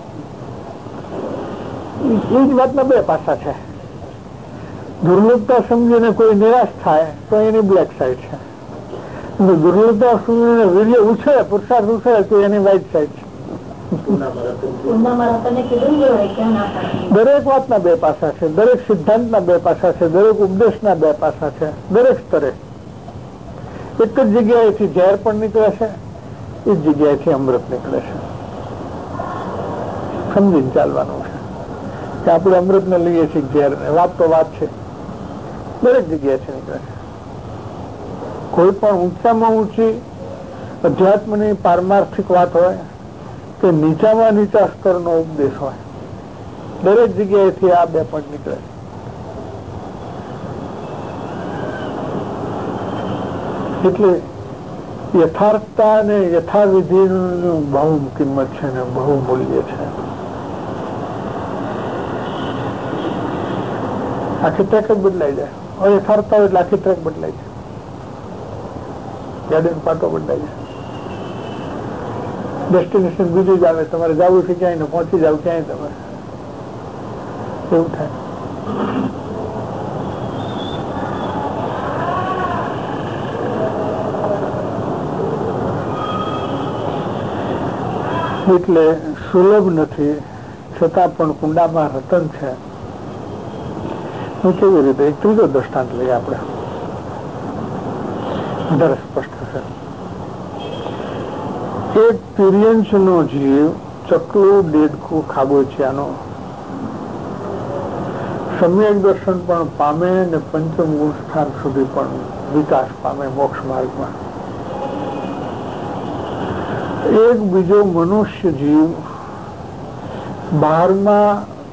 એ જ વાતના બે પાસા છે. દુર્લભતા સમજીને કોઈ નિરાશ થાય તો એની બ્લેક સાઈડ છે. દુર્લભતા સમજીને વીર્ય ઉછળે, પુરુષાર્થ ઉછળે તો એની વ્હાઇટ સાઈડ છે. દરેક વાતના બે પાસા છે, દરેક સિદ્ધાંતના બે પાસા છે, દરેક ઉપદેશના બે પાસા છે. દરેક સ્તરે એક જ જગ્યાએથી ઝેર પણ નીકળે છે, એ જગ્યાએથી અમૃત નીકળે છે. સમજીને ચાલવાનું છે કે આપણે અમૃતને લઈએ છીએ ઝેર. વાત તો વાત છે, દરેક જગ્યાએથી નીકળે છે. કોઈ પણ ઊંચામાં ઊંચી અધ્યાત્મની પારમાર્થિક વાત હોય કે નીચામાં નીચા સ્તરનો ઉપદેશ હોય, દરેક જગ્યાએથી આ બે પણ નીકળે છે. એટલે યથાર્થતા અને યથાવિધિનું બહુ કિંમત છે ને બહુ મૂલ્ય છે. આખી ટ્રેક જ બદલાઈ જાય. અયથાર્થતા હોય એટલે આખી ટ્રેક બદલાઈ જાય, ગાડીનો પાટો બદલાઈ જાય, ડેસ્ટિનેશન બીજું જ આવે. તમારે જવું છે ક્યાંય ને પહોંચી જાવ ક્યાંય તમે, એવું થાય. એટલે સુલભ નથી છતાં પણ કુંડામાં રતન છે. કેવી રીતે? એક ત્રીજો દ્રષ્ટાંત લઈએ આપણે, વધારે સ્પષ્ટ છે. એક તિર્યંશનો જીવ ચકલું, દેડકું, ખાબોચિયાનો સમ્યક દર્શન પણ પામે ને પંચમ ગુણ સ્થાન સુધી પણ વિકાસ પામે મોક્ષ માર્ગમાં. એક બીજો મનુષ્ય જીવ બહારમાં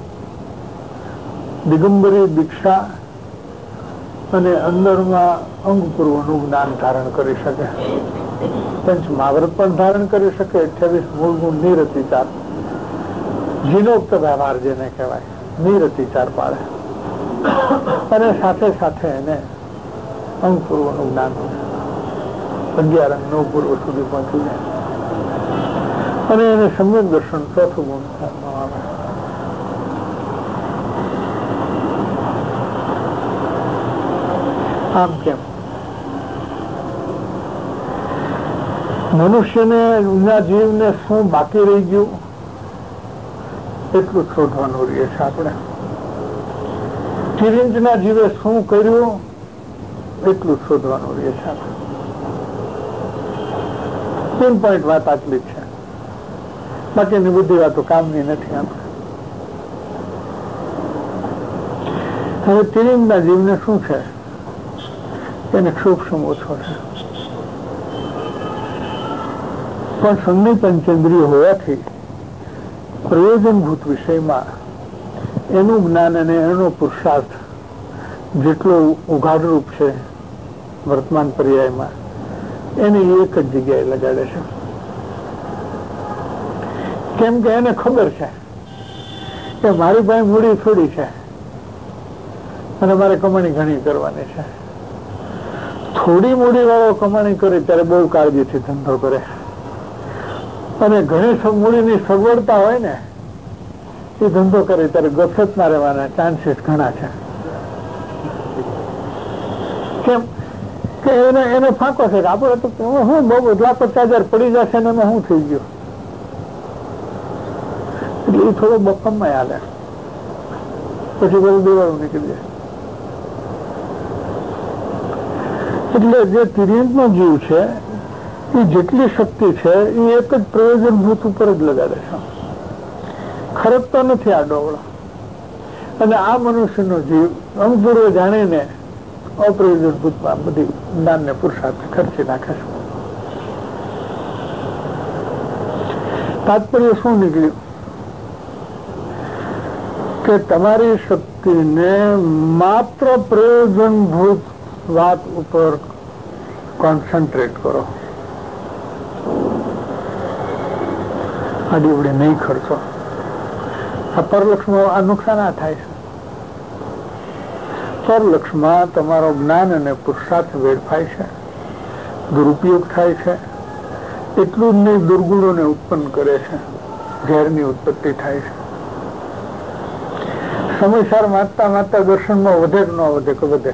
દિગંબરી દીક્ષા અને અંદરમાં અંગપૂર્વનું જ્ઞાન ધારણ કરી શકે, પંચમહાવ્રત પણ ધારણ કરી શકે, 28 મૂળ ગુણ નિરતિચાર, જીનોક્ત વ્યવહાર જેને કહેવાય, નિરતિચાર પાડે, અને સાથે સાથે એને અંગપૂર્વનું જ્ઞાન 11 અંગ 9 પૂર્વ સુધી પહોંચી જાય, અને એને સમ્યક દર્શન ચોથું ગુણ આવે. આમ કેમ? મનુષ્યને, જીવને શું બાકી રહી ગયું એટલું શોધવાનું રહીએ છે આપણે. તિર્યંશના જીવે શું કર્યું એટલું શોધવાનું રહીએ છે આપણે. પિન પોઈન્ટ વાત આટલી છે, બાકીની બધી વાતો કામની નથી આપણે. હવે તિર્યંશના જીવને શું છે? એને સૂક્ષ્મ ઓછો છે, પણ સંજ્ઞ પંચેન્દ્રિય હોવાથી પ્રયોજનભૂત વિષયમાં એનું જ્ઞાન અને એનો પુરુષાર્થ જેટલો ઉઘાડરૂપ છે વર્તમાન પર્યાયમાં, એને એક જ જગ્યાએ લગાડે છે. કેમ કે એને ખબર છે કે મારી પાસે મૂડી થોડી છે અને મારે કમાણી ઘણી કરવાની છે. થોડી મૂડી વાળો કમાણી કરે ત્યારે બહુ કાળજીથી ધંધો કરે, અને ઘણી મૂડીની સગવડતા હોય ને એ ધંધો કરે ત્યારે ગફલતમાં રહેવાના ચાન્સીસ ઘણા છે. કેમ કે એને ફાંકો છે કે આપણે તો હું બહુ 1,50,000 પડી જશે ને એમાં શું થઈ ગયું, એટલે એ થોડો બફામાં હાલે, પછી બધું દેવાનું નીકળી જાય. એટલે જે તિર્યંશનો જીવ છે એ જેટલી શક્તિ છે એ એક જ પ્રયોજનભૂત ઉપર જ લગાડે છે, ખરકતો નથી આ ડોવડો. અને આ મનુષ્યનો જીવ અંગપૂર્વ જાણીને અપ્રયોજનભૂતમાં બધી જ્ઞાનને પુરુષાર્થ ખર્ચી નાખે છે. તાત્પર્ય શું નીકળ્યું કે તમારી શક્તિને માત્ર પ્રયોજનભૂત વાત ઉપર કોન્સન્ટ્રેટ કરો, આડી ઉડી નહીં ખર્ચો. આ પરલક્ષમાં આ નુકસાન આ થાય છે. પરલક્ષમાં તમારો જ્ઞાન અને પુરુષાર્થ વેડફાય છે, દુરુપયોગ થાય છે. એટલું જ નહીં, દુર્ગુણોને ઉત્પન્ન કરે છે, ઝેરની ઉત્પત્તિ થાય છે. સમયસર વાંચતા વાંચતા દર્શનમાં વધે કે ન વધે કે વધે,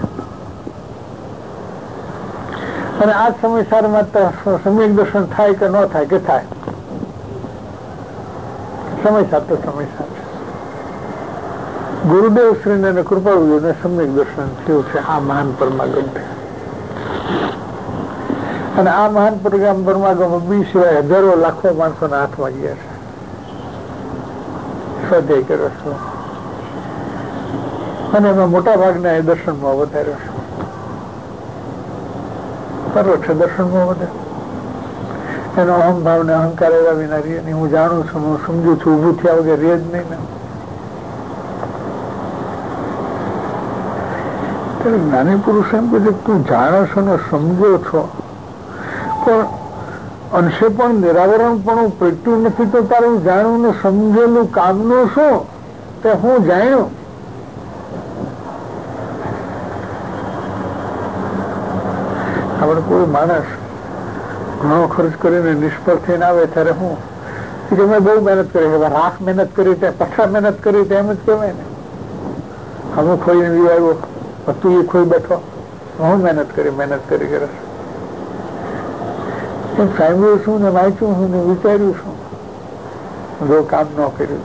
અને આ સમયસર વાંચતા સમ્યક દર્શન થાય કે ન થાય કે થાય. સમય સાથે સમય સાથે ગુરુદેવ શ્રીને અને કૃપાળુને સમ્યક દર્શન થયું છે આ મહાન પરમાગમથી. અને આ મહાન પરમાગમ બી સિવાય હજારો લાખો માણસોના હાથમાં ગયા છે. સ્વાધ્યાય કર્યો છે અને એમાં મોટા ભાગના એ દર્શનમાં વધાર્યો છે. બરોબર છે, દર્શનમાં વધે એનો અહમ ભાવ ને અહંકાર એવા વિના રે નહીં. હું જાણું છું, હું સમજુ છું, ઉભું થયા વગર રે જ નહીં ને. જ્ઞાની પુરુષ એમ કે તું જાણો છો ને સમજો છો, પણ અંશે પણ નિરાવરણ પણ પ્રગટ્યું નથી, તો તારું જાણવું ને સમજેલું કામનું શું? તે હું જાણ્યું. આપણે કોઈ માણસ ઘણો ખર્ચ કરીને નિષ્ફળ થઈને આવે ત્યારે હું કે મેં બહુ મહેનત કરી, રાખ મહેનત કરી તે પછા મહેનત કરી એમ જ કહેવાય ને. અમે ખોઈને આવ્યો, તું એ ખોઈ બેઠો, હું મહેનત કરી કરે એમ સાંભળ્યું છું ને વાંચ્યું છું ને વિચાર્યું છું. જો કામ ન કર્યું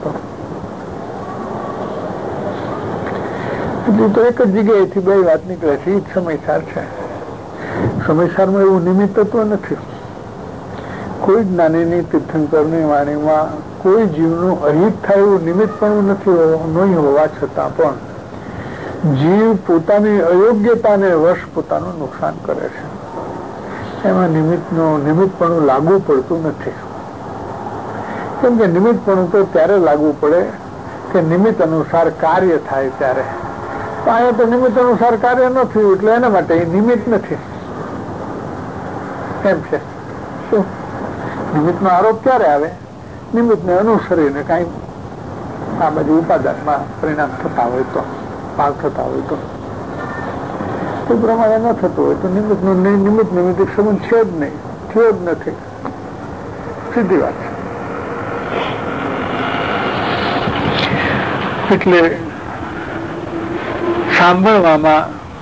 તો એક જ જગ્યાએથી બે વાત નીકળે છે. એ જ સમયસાર છે. સમયસારમાં એવું નિમિત્ત તત્વ નથી. કોઈ જ્ઞાનીની તીર્થંકરની વાણીમાં કોઈ જીવનું અહિત થાય એવું નિમિત્ત પણ નથી નહીં હોવા છતાં પણ જીવ પોતાની અયોગ્યતાને વશ પોતાનું નુકસાન કરે છે. એમાં નિમિત્તપણું લાગુ પડતું નથી. કેમ કે નિમિત્તપણું તો ત્યારે લાગુ પડે કે નિમિત્ત અનુસાર કાર્ય થાય ત્યારે. અહીંયા તો નિમિત્ત અનુસાર કાર્ય ન થયું એટલે એના માટે એ નિમિત્ત નથી એમ છે. શું નિમિત્તનો આરોપ ક્યારે આવે? નિમિત્તને અનુસરીને કઈ આ બાજુ ઉપાદાનમાં પરિણામ થતા હોય તો, ભાગ થતા હોય તો, તે પ્રમાણે ન થતું હોય તો નિમિત્તનું નિમિત્ત સંબંધ છે જ નહીં, થયો જ નથી. સીધી વાત છે. એટલે સાંભળવામાં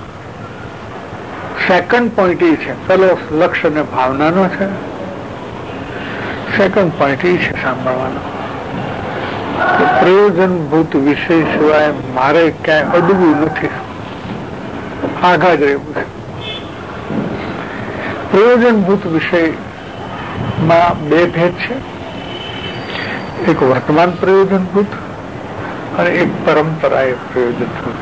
સેકન્ડ પોઈન્ટ એ છે, પેલો લક્ષ્ય અને ભાવનાનો છે. સેકન્ડ પોઈન્ટ એ છે સાંભળવાનો પ્રયોજનભૂત વિષય સિવાય મારે ક્યાંય અડવું નથી, આઘા જ રહેવું છે. પ્રયોજનભૂત વિષયમાં બે ભેદ છે, એક વર્તમાન પ્રયોજનભૂત અને એક પરંપરાએ પ્રયોજનભૂત.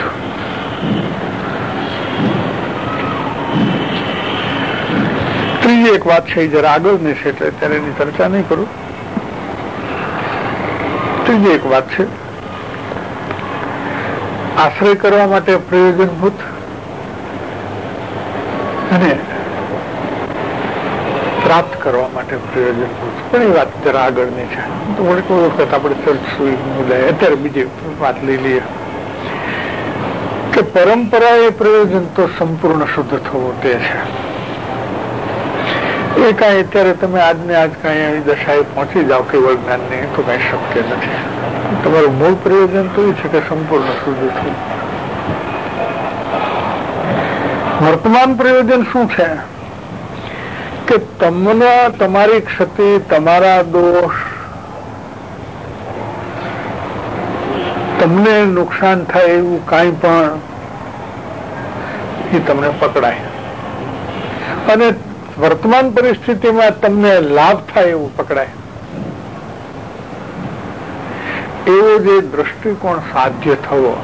ત્રીજી એક વાત છે જરા આગળની છે એટલે ત્યારે એની ચર્ચા નહીં કરું. ત્રીજી એક વાત છે આશ્રય કરવા માટે પ્રયોજનભૂત અને પ્રાપ્ત કરવા માટે પ્રયોજનભૂત. પણ એ વાત જરા આગળની છે તો કોઈ વખત આપણે ચર્ચશું મુદ્દા. અત્યારે બીજી વાત લઈ લઈએ કે પરંપરા એ પ્રયોજન તો સંપૂર્ણ શુદ્ધ થવું તે છે. એ કાંઈ અત્યારે તમે આજને આજ કાંઈ એવી દશાએ પહોંચી જાઓ કેવળ જ્ઞાનની તો કઈ શક્ય નથી. તમારું મૂળ પ્રયોજન તો એ છે કે સંપૂર્ણ શુદ્ધ થવું. વર્તમાન પ્રયોજન શું છે કે તમને તમારી ક્ષતિ, તમારા દોષ, તમને નુકસાન થાય એવું કાંઈ પણ એ તમને પકડાય અને વર્તમાન પરિસ્થિતિમાં તમને લાભ થાય એવું પકડાય. એવો જે દ્રષ્ટિકોણ સાધ્ય થવો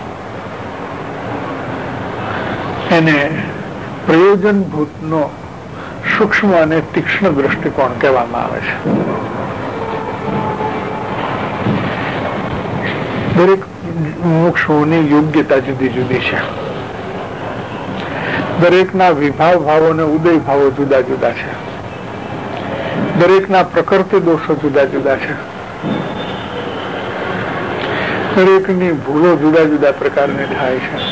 એને પ્રયોજનભૂતનો સૂક્ષ્મ અને તીક્ષ્ણ દ્રષ્ટિકોણ કહેવામાં આવે છે. દરેક મોક્ષોની યોગ્યતા જુદી જુદી છે. દરેકના વિભાવ ભાવો અને ઉદય ભાવો જુદા જુદા છે. દરેકના પ્રકૃતિ દોષો જુદા જુદા છે. દરેકની ભૂલો જુદા જુદા પ્રકારની થાય છે.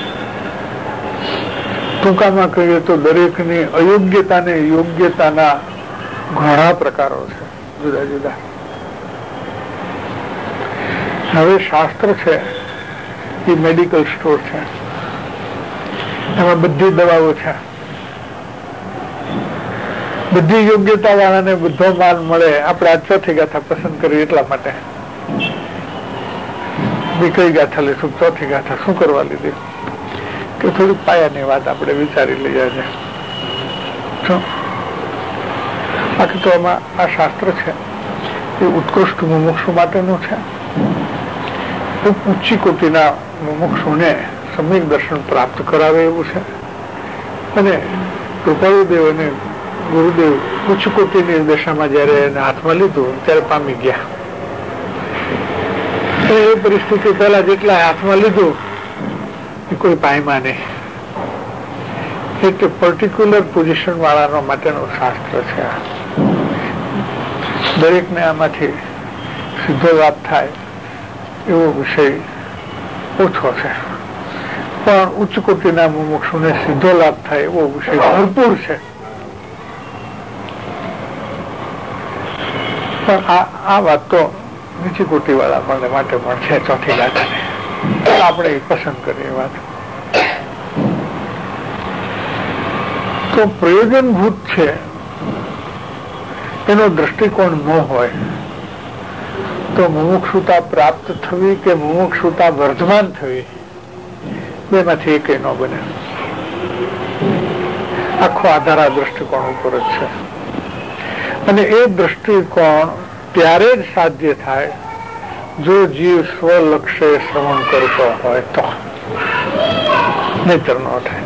ટૂંકામાં કહીએ તો દરેકની અયોગ્યતા ને યોગ્યતાના ઘણા પ્રકારો છે જુદા જુદા. હવે શાસ્ત્ર છે એ મેડિકલ સ્ટોર છે, એમાં બધી દવાઓ છે. બધી યોગ્યતા વાળાને બધો માલ મળે. આપણે આ ચોથી ગાથા પસંદ કરી એટલા માટે કઈ ગાથા લઈશું, ચોથી ગાથા શું કરવા લીધી, કે થોડી પાયાની વાત આપણે વિચારી લઈએ છે. બાકી તો આમાં આ શાસ્ત્ર છે એ ઉત્કૃષ્ટ મુમુક્ષુ માટેનું છે. ખૂબ ઊંચી કોટીના મુમુક્ષુને સમ્યક દર્શન પ્રાપ્ત કરાવે એવું છે. અને કૃપાળુદેવ અને ગુરુદેવ ઉચ્ચ કોટીની દશામાં જયારે એને હાથમાં લીધું ત્યારે પામી ગયા. એ પરિસ્થિતિ પહેલા જેટલા હાથમાં લીધું એ કોઈ પાયમાં નહીં. એટલે પર્ટિક્યુલર પોઝિશન વાળાનો માટેનું શાસ્ત્ર છે. દરેકને આમાંથી સીધો લાભ થાય એવો વિષય ઓછો છે, પણ ઉચ્ચ કોટીના મુમુક્ષુને સીધો લાભ થાય એવો વિષય ભરપૂર છે. પણ આ વાત તો નીચી કોટી વાળા માટે પણ છે. ચોથી ગાથાને આપણે પસંદ કરીએ વાત તો પ્રયોજનભૂત છે એનો દ્રષ્ટિકોણ ન હોય તો મુમુક્ષુતા પ્રાપ્ત થવી કે મુમુક્ષુતા વર્ધમાન થવી બેમાંથી એક ન બને. આખો આધાર આ દ્રષ્ટિકોણ ઉપર જ છે. અને એ દ્રષ્ટિકોણ ત્યારે જ સાધ્ય થાય જો જીવ સ્વલક્ષે શ્રવણ કરતો હોય તો, નહીતર ન થાય.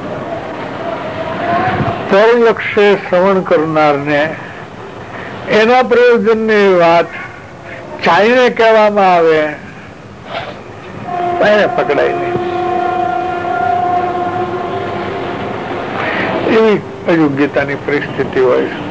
પરલક્ષે શ્રવણ કરનારને એના પ્રયોજનની વાત ચાઈને કહેવામાં આવે એને પકડાય નહીં. એવી અયોગ્યતાની પરિસ્થિતિ હોય છે.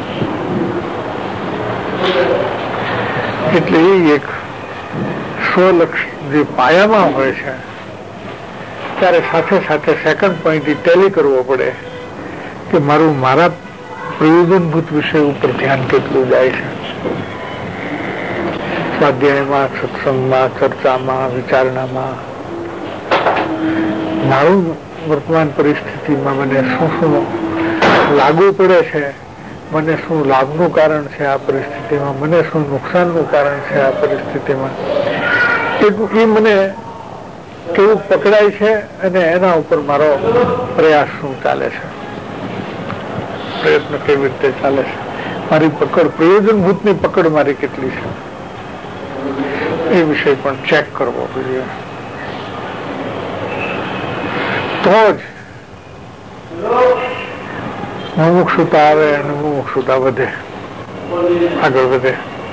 એટલે એ એક સ્વલક્ષ જે પાયામાં હોય છે ત્યારે સાથે સાથે સેકન્ડ પોઈન્ટ ટેલી કરવો પડે કે મારા પ્રયોજનભૂત વિષય ઉપર ધ્યાન કેટલું જાય છે. સ્વાધ્યાયમાં, સત્સંગમાં, ચર્ચામાં, વિચારણામાં મારું વર્તમાન પરિસ્થિતિમાં મને શું શું લાગુ પડે છે, મને શું લાભનું કારણ છે આ પરિસ્થિતિમાં, મને શું નુકસાનનું કારણ છે આ પરિસ્થિતિમાં, એ મને કેવું પકડાય છે અને એના ઉપર મારો પ્રયાસ શું ચાલે છે, પ્રયત્ન કેવી રીતે ચાલે છે, મારી પકડ પ્રયોજનભૂતની પકડ મારી કેટલી છે એ વિષય પણ ચેક કરવો જોઈએ. તો જ મુમુક્ષુતા આવે અને મુમુક્ષુતા વધે, આગળ વધે.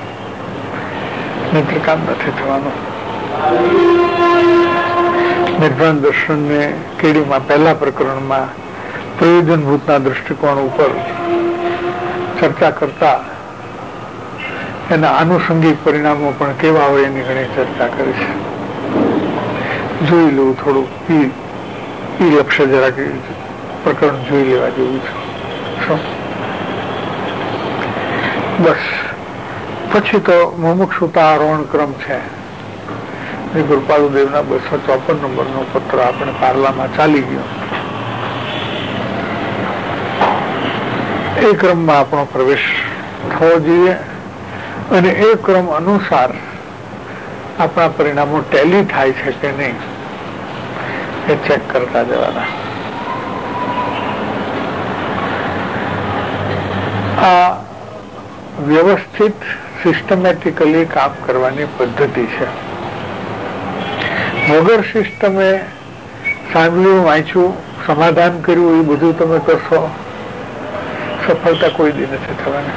નહીતર કામ નથી થવાનું. નિર્વાણ દર્શનને કેડીમાં પહેલા પ્રકરણમાં પ્રયોજનભૂતના દૃષ્ટિકોણ ઉપર ચર્ચા કરતા એના આનુષંગિક પરિણામો પણ કેવા હોય એની ઘણી ચર્ચા કરી છે. જોઈ લઉં થોડું ઈ લક્ષ્ય જરાક પ્રકરણ જોઈ લેવા જેવું છે. બસ પછી તો મુમુક્ષુતા આરોહણ ક્રમ છે. કૃપાલુદેવના 254 નંબરનો પત્ર આપણે પાર્લામાં ચાલી ગયો. એ ક્રમમાં આપણો પ્રવેશ થવો જોઈએ અને એ ક્રમ અનુસાર આપણા પરિણામો ટેલી થાય છે કે નહીં એ ચેક કરતા જવાના. આ વ્યવસ્થિત સિસ્ટમેટિકલી કામ કરવાની પદ્ધતિ છે. વગર સિસ્ટમે સાંભળ્યું, વાંચ્યું, સમાધાન કર્યું એ બધું તમે કરશો, સફળતા કોઈ દી નથી થવાની.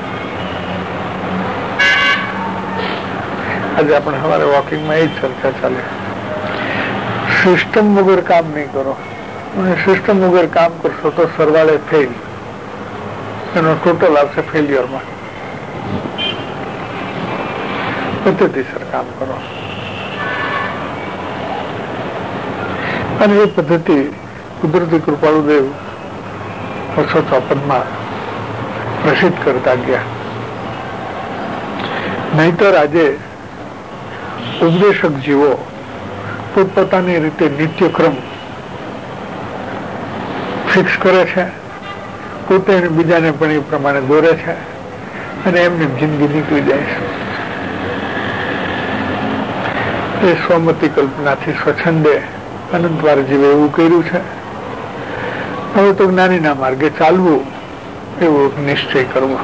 આજે આપણે સવારે વોકિંગમાં એ જ ચર્ચા ચાલે. સિસ્ટમ વગર કામ નહીં કરો અને સિસ્ટમ વગર કામ કરશો તો સરવાળે ફેલ, એનો ટોટલ આવશે ફેલ્યોરમાં. પદ્ધતિસર કામ કરો અને એ પદ્ધતિ કુદરતી કૃપાળુદેવ 254 પ્રસિદ્ધ કરતા ગયા. નહીતર આજે ઉપદેશક જીવો પોતપોતાની રીતે નિત્યક્રમ ફિક્સ કરે છે, પોતે બીજાને પણ એ પ્રમાણે દોરે છે અને એમની જિંદગી નીકળી જાય છે. એ સ્વમતી કલ્પનાથી સ્વચ્છંદે અનંતવાર જીવે એવું કર્યું છે. હવે તો જ્ઞાનીના માર્ગે ચાલવું એવો નિશ્ચય કરવો.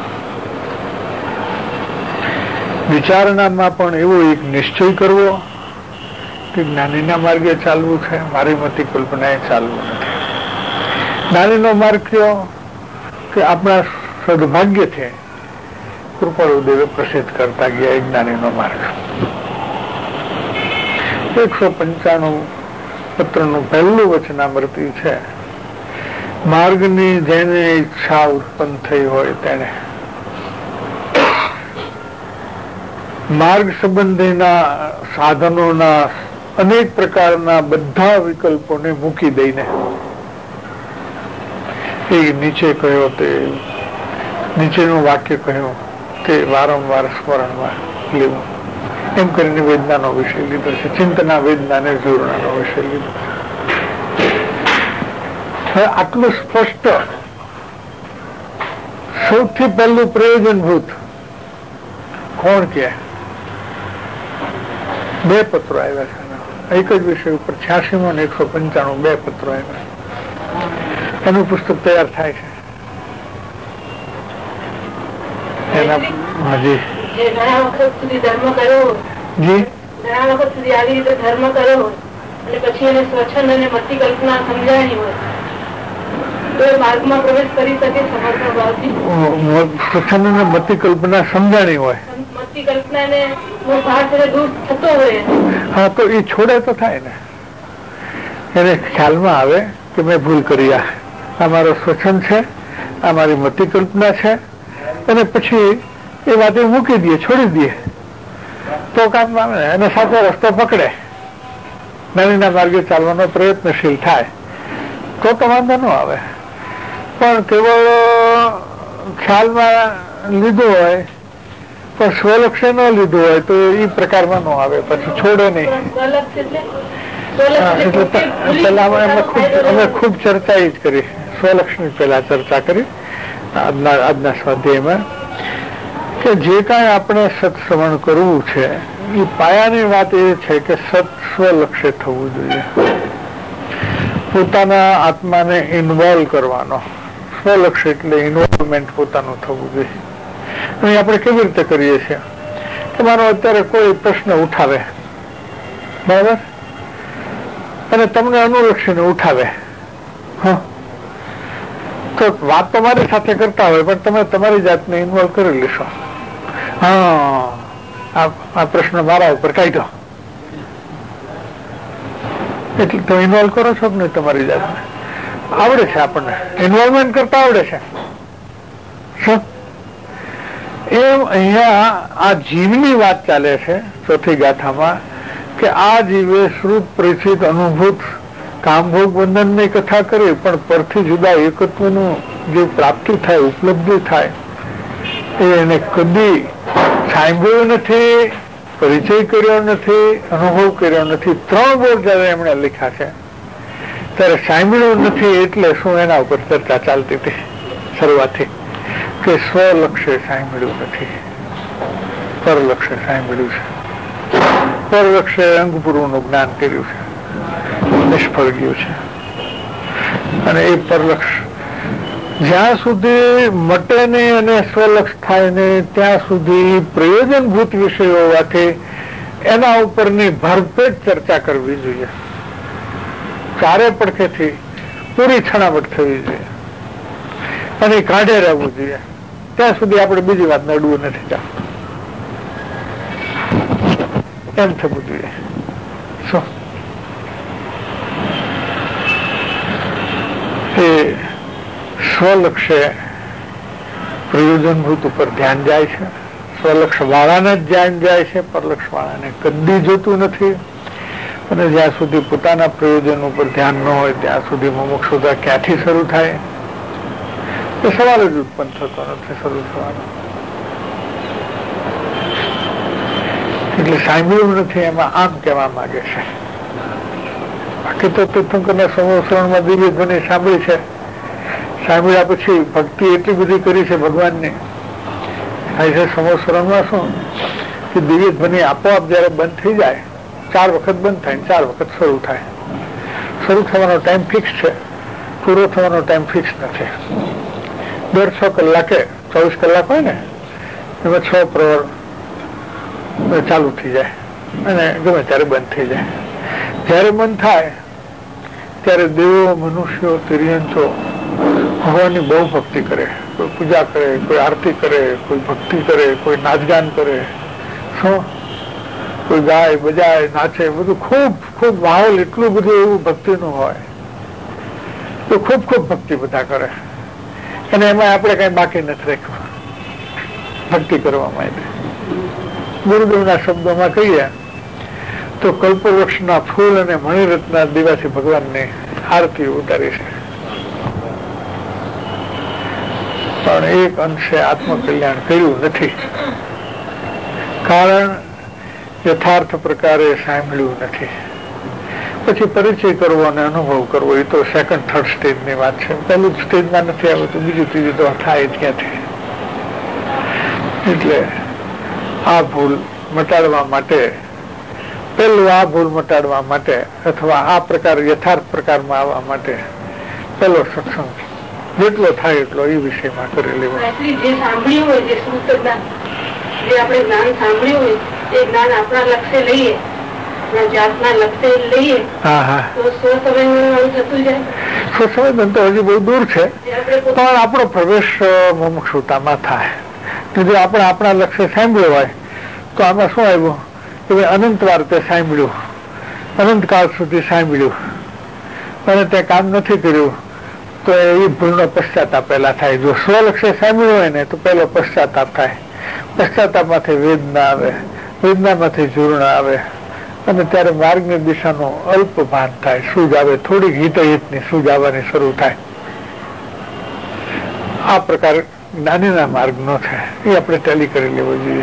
વિચારણામાં પણ એવો એક નિશ્ચય કરવો કે જ્ઞાનીના માર્ગે ચાલવું છે, મારી મતી કલ્પનાએ ચાલવું નથી. જ્ઞાનીનો માર્ગ કયો કે આપણા સદભાગ્યથી કૃપાળુદેવે પ્રસિદ્ધ કરતા ગયા એ જ્ઞાનીનો માર્ગ. 195 પત્રનું પહેલું વચનામૃતિ છે. માર્ગની જેને ઈચ્છા ઉત્પન્ન થઈ હોય તેને માર્ગ સંબંધીના સાધનોના અનેક પ્રકારના બધા વિકલ્પોને મૂકી દઈને એ નીચે કહ્યો તે નીચેનું વાક્ય કહ્યું તે વારંવાર સ્મરણમાં લેવું એમ કરીને વેદનાનો વિષય લીધો છે. ચિંતના વેદનાને જોડવાનો વિષય લીધો છે. હવે આટલું સ્પષ્ટ સૌથી પહેલું પ્રયોજનભૂત કોણ કે 2 પત્રો આવ્યા છે એક જ વિષય ઉપર 86 અને 195 2 પત્રો આવ્યા. એનું પુસ્તક તૈયાર થાય છે. એના હજી ઘણા વખત સુધી ધર્મ કર્યો જી ઘણા વખત સુધી આવી રીતે ધર્મ કર્યો અને પછી એને સ્વચ્છંદ અને મતિ કલ્પના સમજાણી હોય તો એ માર્ગમાં પ્રવેશ કરી શકે સમર્પણ ભાવથી. સ્વચ્છંદ અને મતિ કલ્પના સમજાણી હોય, મતિ કલ્પના ને ભાવ સાથે દૂર થતો હોય, હા તો એ છોડે તો થાય ને. એને ખ્યાલમાં આવે કે મેં ભૂલ કરી, આ મારો સ્વચ્છંદ છે, આ મારી મતિ કલ્પના છે, અને પછી એ વાતે મૂકી દઈએ, છોડી દઈએ તો કામ આવે ને. અને સાચો રસ્તો પકડે, જ્ઞાનીના માર્ગે ચાલવાનો પ્રયત્નશીલ થાય તો વાંધો ન આવે. પણ કેવળ ખ્યાલમાં લીધું હોય પણ સ્વલક્ષ્ય ન લીધું હોય તો એ પ્રકારમાં ન આવે, પછી છોડે નહીં. એટલે પેલા અમે ખૂબ ચર્ચા જ કરી, સ્વલક્ષની પેલા ચર્ચા કરી આજના સ્વાધ્યાયમાં કે જે કાંઈ આપણે સત્શ્રવણ કરવું છે એ પાયાની વાત એ છે કે સત સ્વલક્ષ્ય થવું જોઈએ. પોતાના આત્માને ઇન્વોલ્વ કરવાનો, સ્વલક્ષ્ય એટલે ઇન્વોલ્વમેન્ટ પોતાનું થવું જોઈએ. અહીં આપણે કેવી રીતે કરીએ છીએ કે માનો અત્યારે કોઈ પ્રશ્ન ઉઠાવે, બરાબર, અને તમને અનુલક્ષીને ઉઠાવે, હા તો વાત તો મારી સાથે કરતા હોય પણ તમે તમારી જાતને ઇન્વોલ્વ કરી લેશો. હા આ પ્રશ્ન મારા ઉપર કાઢ્યો એટલે તમે ઇન્વોલ્વ કરો છો કે નહીં તમારી જાતને? આવડે છે, આપણને ઇન્વોલ્વમેન્ટ કરતા આવડે છે. શું એમ અહીંયા આ જીવની વાત ચાલે છે ચોથી ગાથામાં કે આ જીવે શ્રુત પરિચિત અનુભૂત કામભોગ બંધન ની કથા કરી પણ પરથી જુદા એકત્વનું જે પ્રાપ્તિ થાય, ઉપલબ્ધિ થાય એને કદી સાંભળ્યું નથી, પરિચય કર્યો નથી, અનુભવ કર્યો નથી. 3 બોર્ડ જયારે એમણે લખ્યા છે ત્યારે સાંભળ્યું નથી એટલે શું એના ઉપર ચર્ચા ચાલતી હતી શરૂઆતથી કે સ્વલક્ષ્ય સાંભળ્યું નથી, પરલક્ષ્ય સાંભળ્યું છે. પરલક્ષ્ય અંગપૂર્વનું જ્ઞાન કર્યું છે, નિષ્ફળ ગયું છે. અને એ પરલક્ષ જ્યાં સુધી મટે નહીં અને સ્વલક્ષ થાય ને ત્યાં સુધી પ્રયોજનભૂત વિષયો હોવાથી એના ઉપરની ભરપેટ ચર્ચા કરવી જોઈએ. ચારે પડખેથી પૂરી છણાવટ થવી જોઈએ અને કાઢે રહેવું જોઈએ. ત્યાં સુધી આપણે બીજી વાત નડવું નથી ચાલતું, એમ થવું જોઈએ. શું એ સ્વલક્ષ્ય પ્રયોજનભૂત ઉપર ધ્યાન જાય છે, સ્વલક્ષ વાળાને જ ધ્યાન જાય છે, પરલક્ષ વાળાને કદી જોતું નથી. અને જ્યાં સુધી પોતાના પ્રયોજન ઉપર ધ્યાન ન હોય ત્યાં સુધી મુમુક્ષુતા ક્યાંથી શરૂ થાય એ સવાલ જ ઉત્પન્ન થતો નથી શરૂ થવાનો. એટલે સાંભળ્યું નથી એમાં આમ કહેવા માંગે છે. બાકી તો તીર્થંકરના સમોસરણમાં દિવ્ય ધ્વનિ સાંભળી છે, સાંભળ્યા પછી ભક્તિ એટલી બધી કરી છે ભગવાનની. સમોસરણમાં શું કે દિવ્ય ધ્વનિ આપોઆપ જયારે બંધ થઈ જાય 4 વખત બંધ થાય, 4 વખત શરૂ થાય. શરૂ થવાનો ટાઈમ ફિક્સ છે, પૂરો થવાનો ટાઈમ ફિક્સ નથી. દર 6 કલાકે 24 કલાક હોય ને, એમાં 6 પ્રહર ચાલુ થઈ જાય અને ગમે ત્યારે બંધ થઈ જાય. જયારે બંધ થાય ત્યારે દેવો, મનુષ્યો, તિર્યંતો ભગવાનની બહુ ભક્તિ કરે. કોઈ પૂજા કરે, કોઈ આરતી કરે, કોઈ ભક્તિ કરે, કોઈ નાચગાન કરે, કોઈ ગાય બજાય નાચે, બધું ખૂબ ખૂબ માહોલ એટલું બધું એવું ભક્તિનું હોય તો ખૂબ ખૂબ ભક્તિ બધા કરે. અને એમાં આપણે કઈ બાકી નથી રાખ્યું ભક્તિ કરવા માટે. ગુરુદેવના શબ્દોમાં કહીએ તો કલ્પવૃક્ષના ફૂલ અને મણિરત્નના દીવાથી ભગવાનની આરતી ઉતારી છે, પણ એક અંશે આત્મકલ્યાણ કર્યું નથી. કારણ યથાર્થ પ્રકારે સાંભળ્યું નથી. પછી પરિચય કરવો અને અનુભવ કરવો એ તો સેકન્ડ થર્ડ સ્ટેજની વાત છે. પહેલું સ્ટેજમાં નથી આવતું, બીજું ત્રીજું તો થાય ત્યાંથી. એટલે આ ભૂલ મટાડવા માટે, પહેલું આ ભૂલ મટાડવા માટે અથવા આ પ્રકાર યથાર્થ પ્રકારમાં આવવા માટે પહેલો સત્સંગ જેટલો થાય એટલો એ વિષયમાં કરી લેવો. જે સાંભળ્યું હોય, જે શુદ્ધ જ્ઞાન, જે આપણે જ્ઞાન સાંભળ્યું હોય એ જ્ઞાન આપણા લક્ષ્ય લઈએ, જાતના લક્ષ્ય લઈએ તો સ્વસંવેદન થતું જાય. સ્વસંવેદન તો હજી બહુ દૂર છે, પણ આપણો પ્રવેશ મુમુક્ષુતામાં થાય. જો આપણે આપણા લક્ષ્ય સાંભળ્યો હોય તો આમાં શું આવ્યું કે અનંત વાર તે સાંભળ્યું, અનંતકાળ સુધી સાંભળ્યું અને તે કામ નથી કર્યું તો એ ભૂલનો પશ્ચાતાપ પહેલા થાય. જો સ્વલક્ષ્ય સાંભળ્યું હોય ને તો પહેલો પશ્ચાતાપ થાય. પશ્ચાતાપમાંથી વેદના આવે, વેદનામાંથી ચૂર્ણ આવે અને ત્યારે માર્ગની દિશાનું અલ્પ ભાન થાય, સૂઝ આવે, થોડીક હિતહિતની સૂઝ આવવાની શરૂ થાય. આ પ્રકાર જ્ઞાનીના માર્ગનો છે, એ આપણે ટેલી કરી લેવો જોઈએ.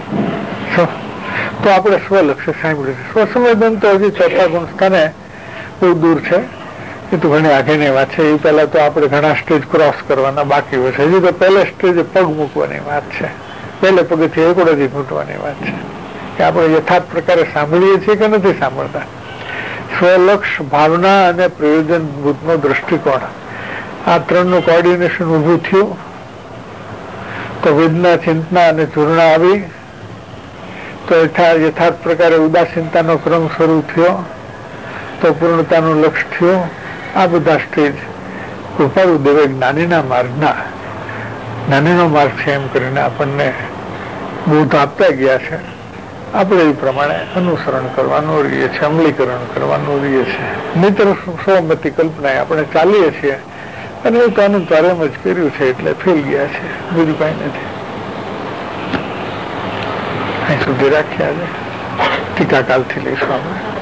તો આપણે સ્વલક્ષ્ય સાંભળ્યું. સ્વસંવેદન તો હજી ચોથા ગુણ સ્થાને બહુ દૂર છે, એ તો ઘણી આગળની વાત છે. એ પહેલા તો આપણે ઘણા સ્ટેજ ક્રોસ કરવાના બાકી હોય છે. હજી તો પહેલા સ્ટેજે પગ મૂકવાની વાત છે, પહેલે પગથી એકડોથી મૂકવાની વાત છે કે આપણે યથાર્થ પ્રકારે સાંભળીએ છીએ કે નથી સાંભળતા. સ્વલક્ષ, ભાવના અને પ્રયોજન બુદ્ધનો દ્રષ્ટિકોણ, આ ત્રણનું કોર્ડિનેશન ઉભું થયું તો વેદના, ચિંતના અને ચૂર્ણા આવી, તો યથાર્થ પ્રકારે ઉદાસીનતાનો ક્રમ શરૂ થયો, તો પૂર્ણતાનું લક્ષ્ય થયું. આ બધા સ્ટેજ કૃપાળુ દેવે જ્ઞાનીના માર્ગના, જ્ઞાનીનો માર્ગ છે એમ કરીને આપણને બોધ આપતા ગયા છે. આપણે એ પ્રમાણે અનુસરણ કરવાનું રહીએ છીએ, અમલીકરણ કરવાનું રહીએ છીએ. મિત્ર સ્વમતી કલ્પના આપણે ચાલીએ છીએ અને એ તો અનંત વાર એમ જ કર્યું છે એટલે ફેલ ગયા છે, બીજું કઈ નથી. અહીં સુધી રાખ્યા છે, ટીકા કાલથી લઈશું આપણે.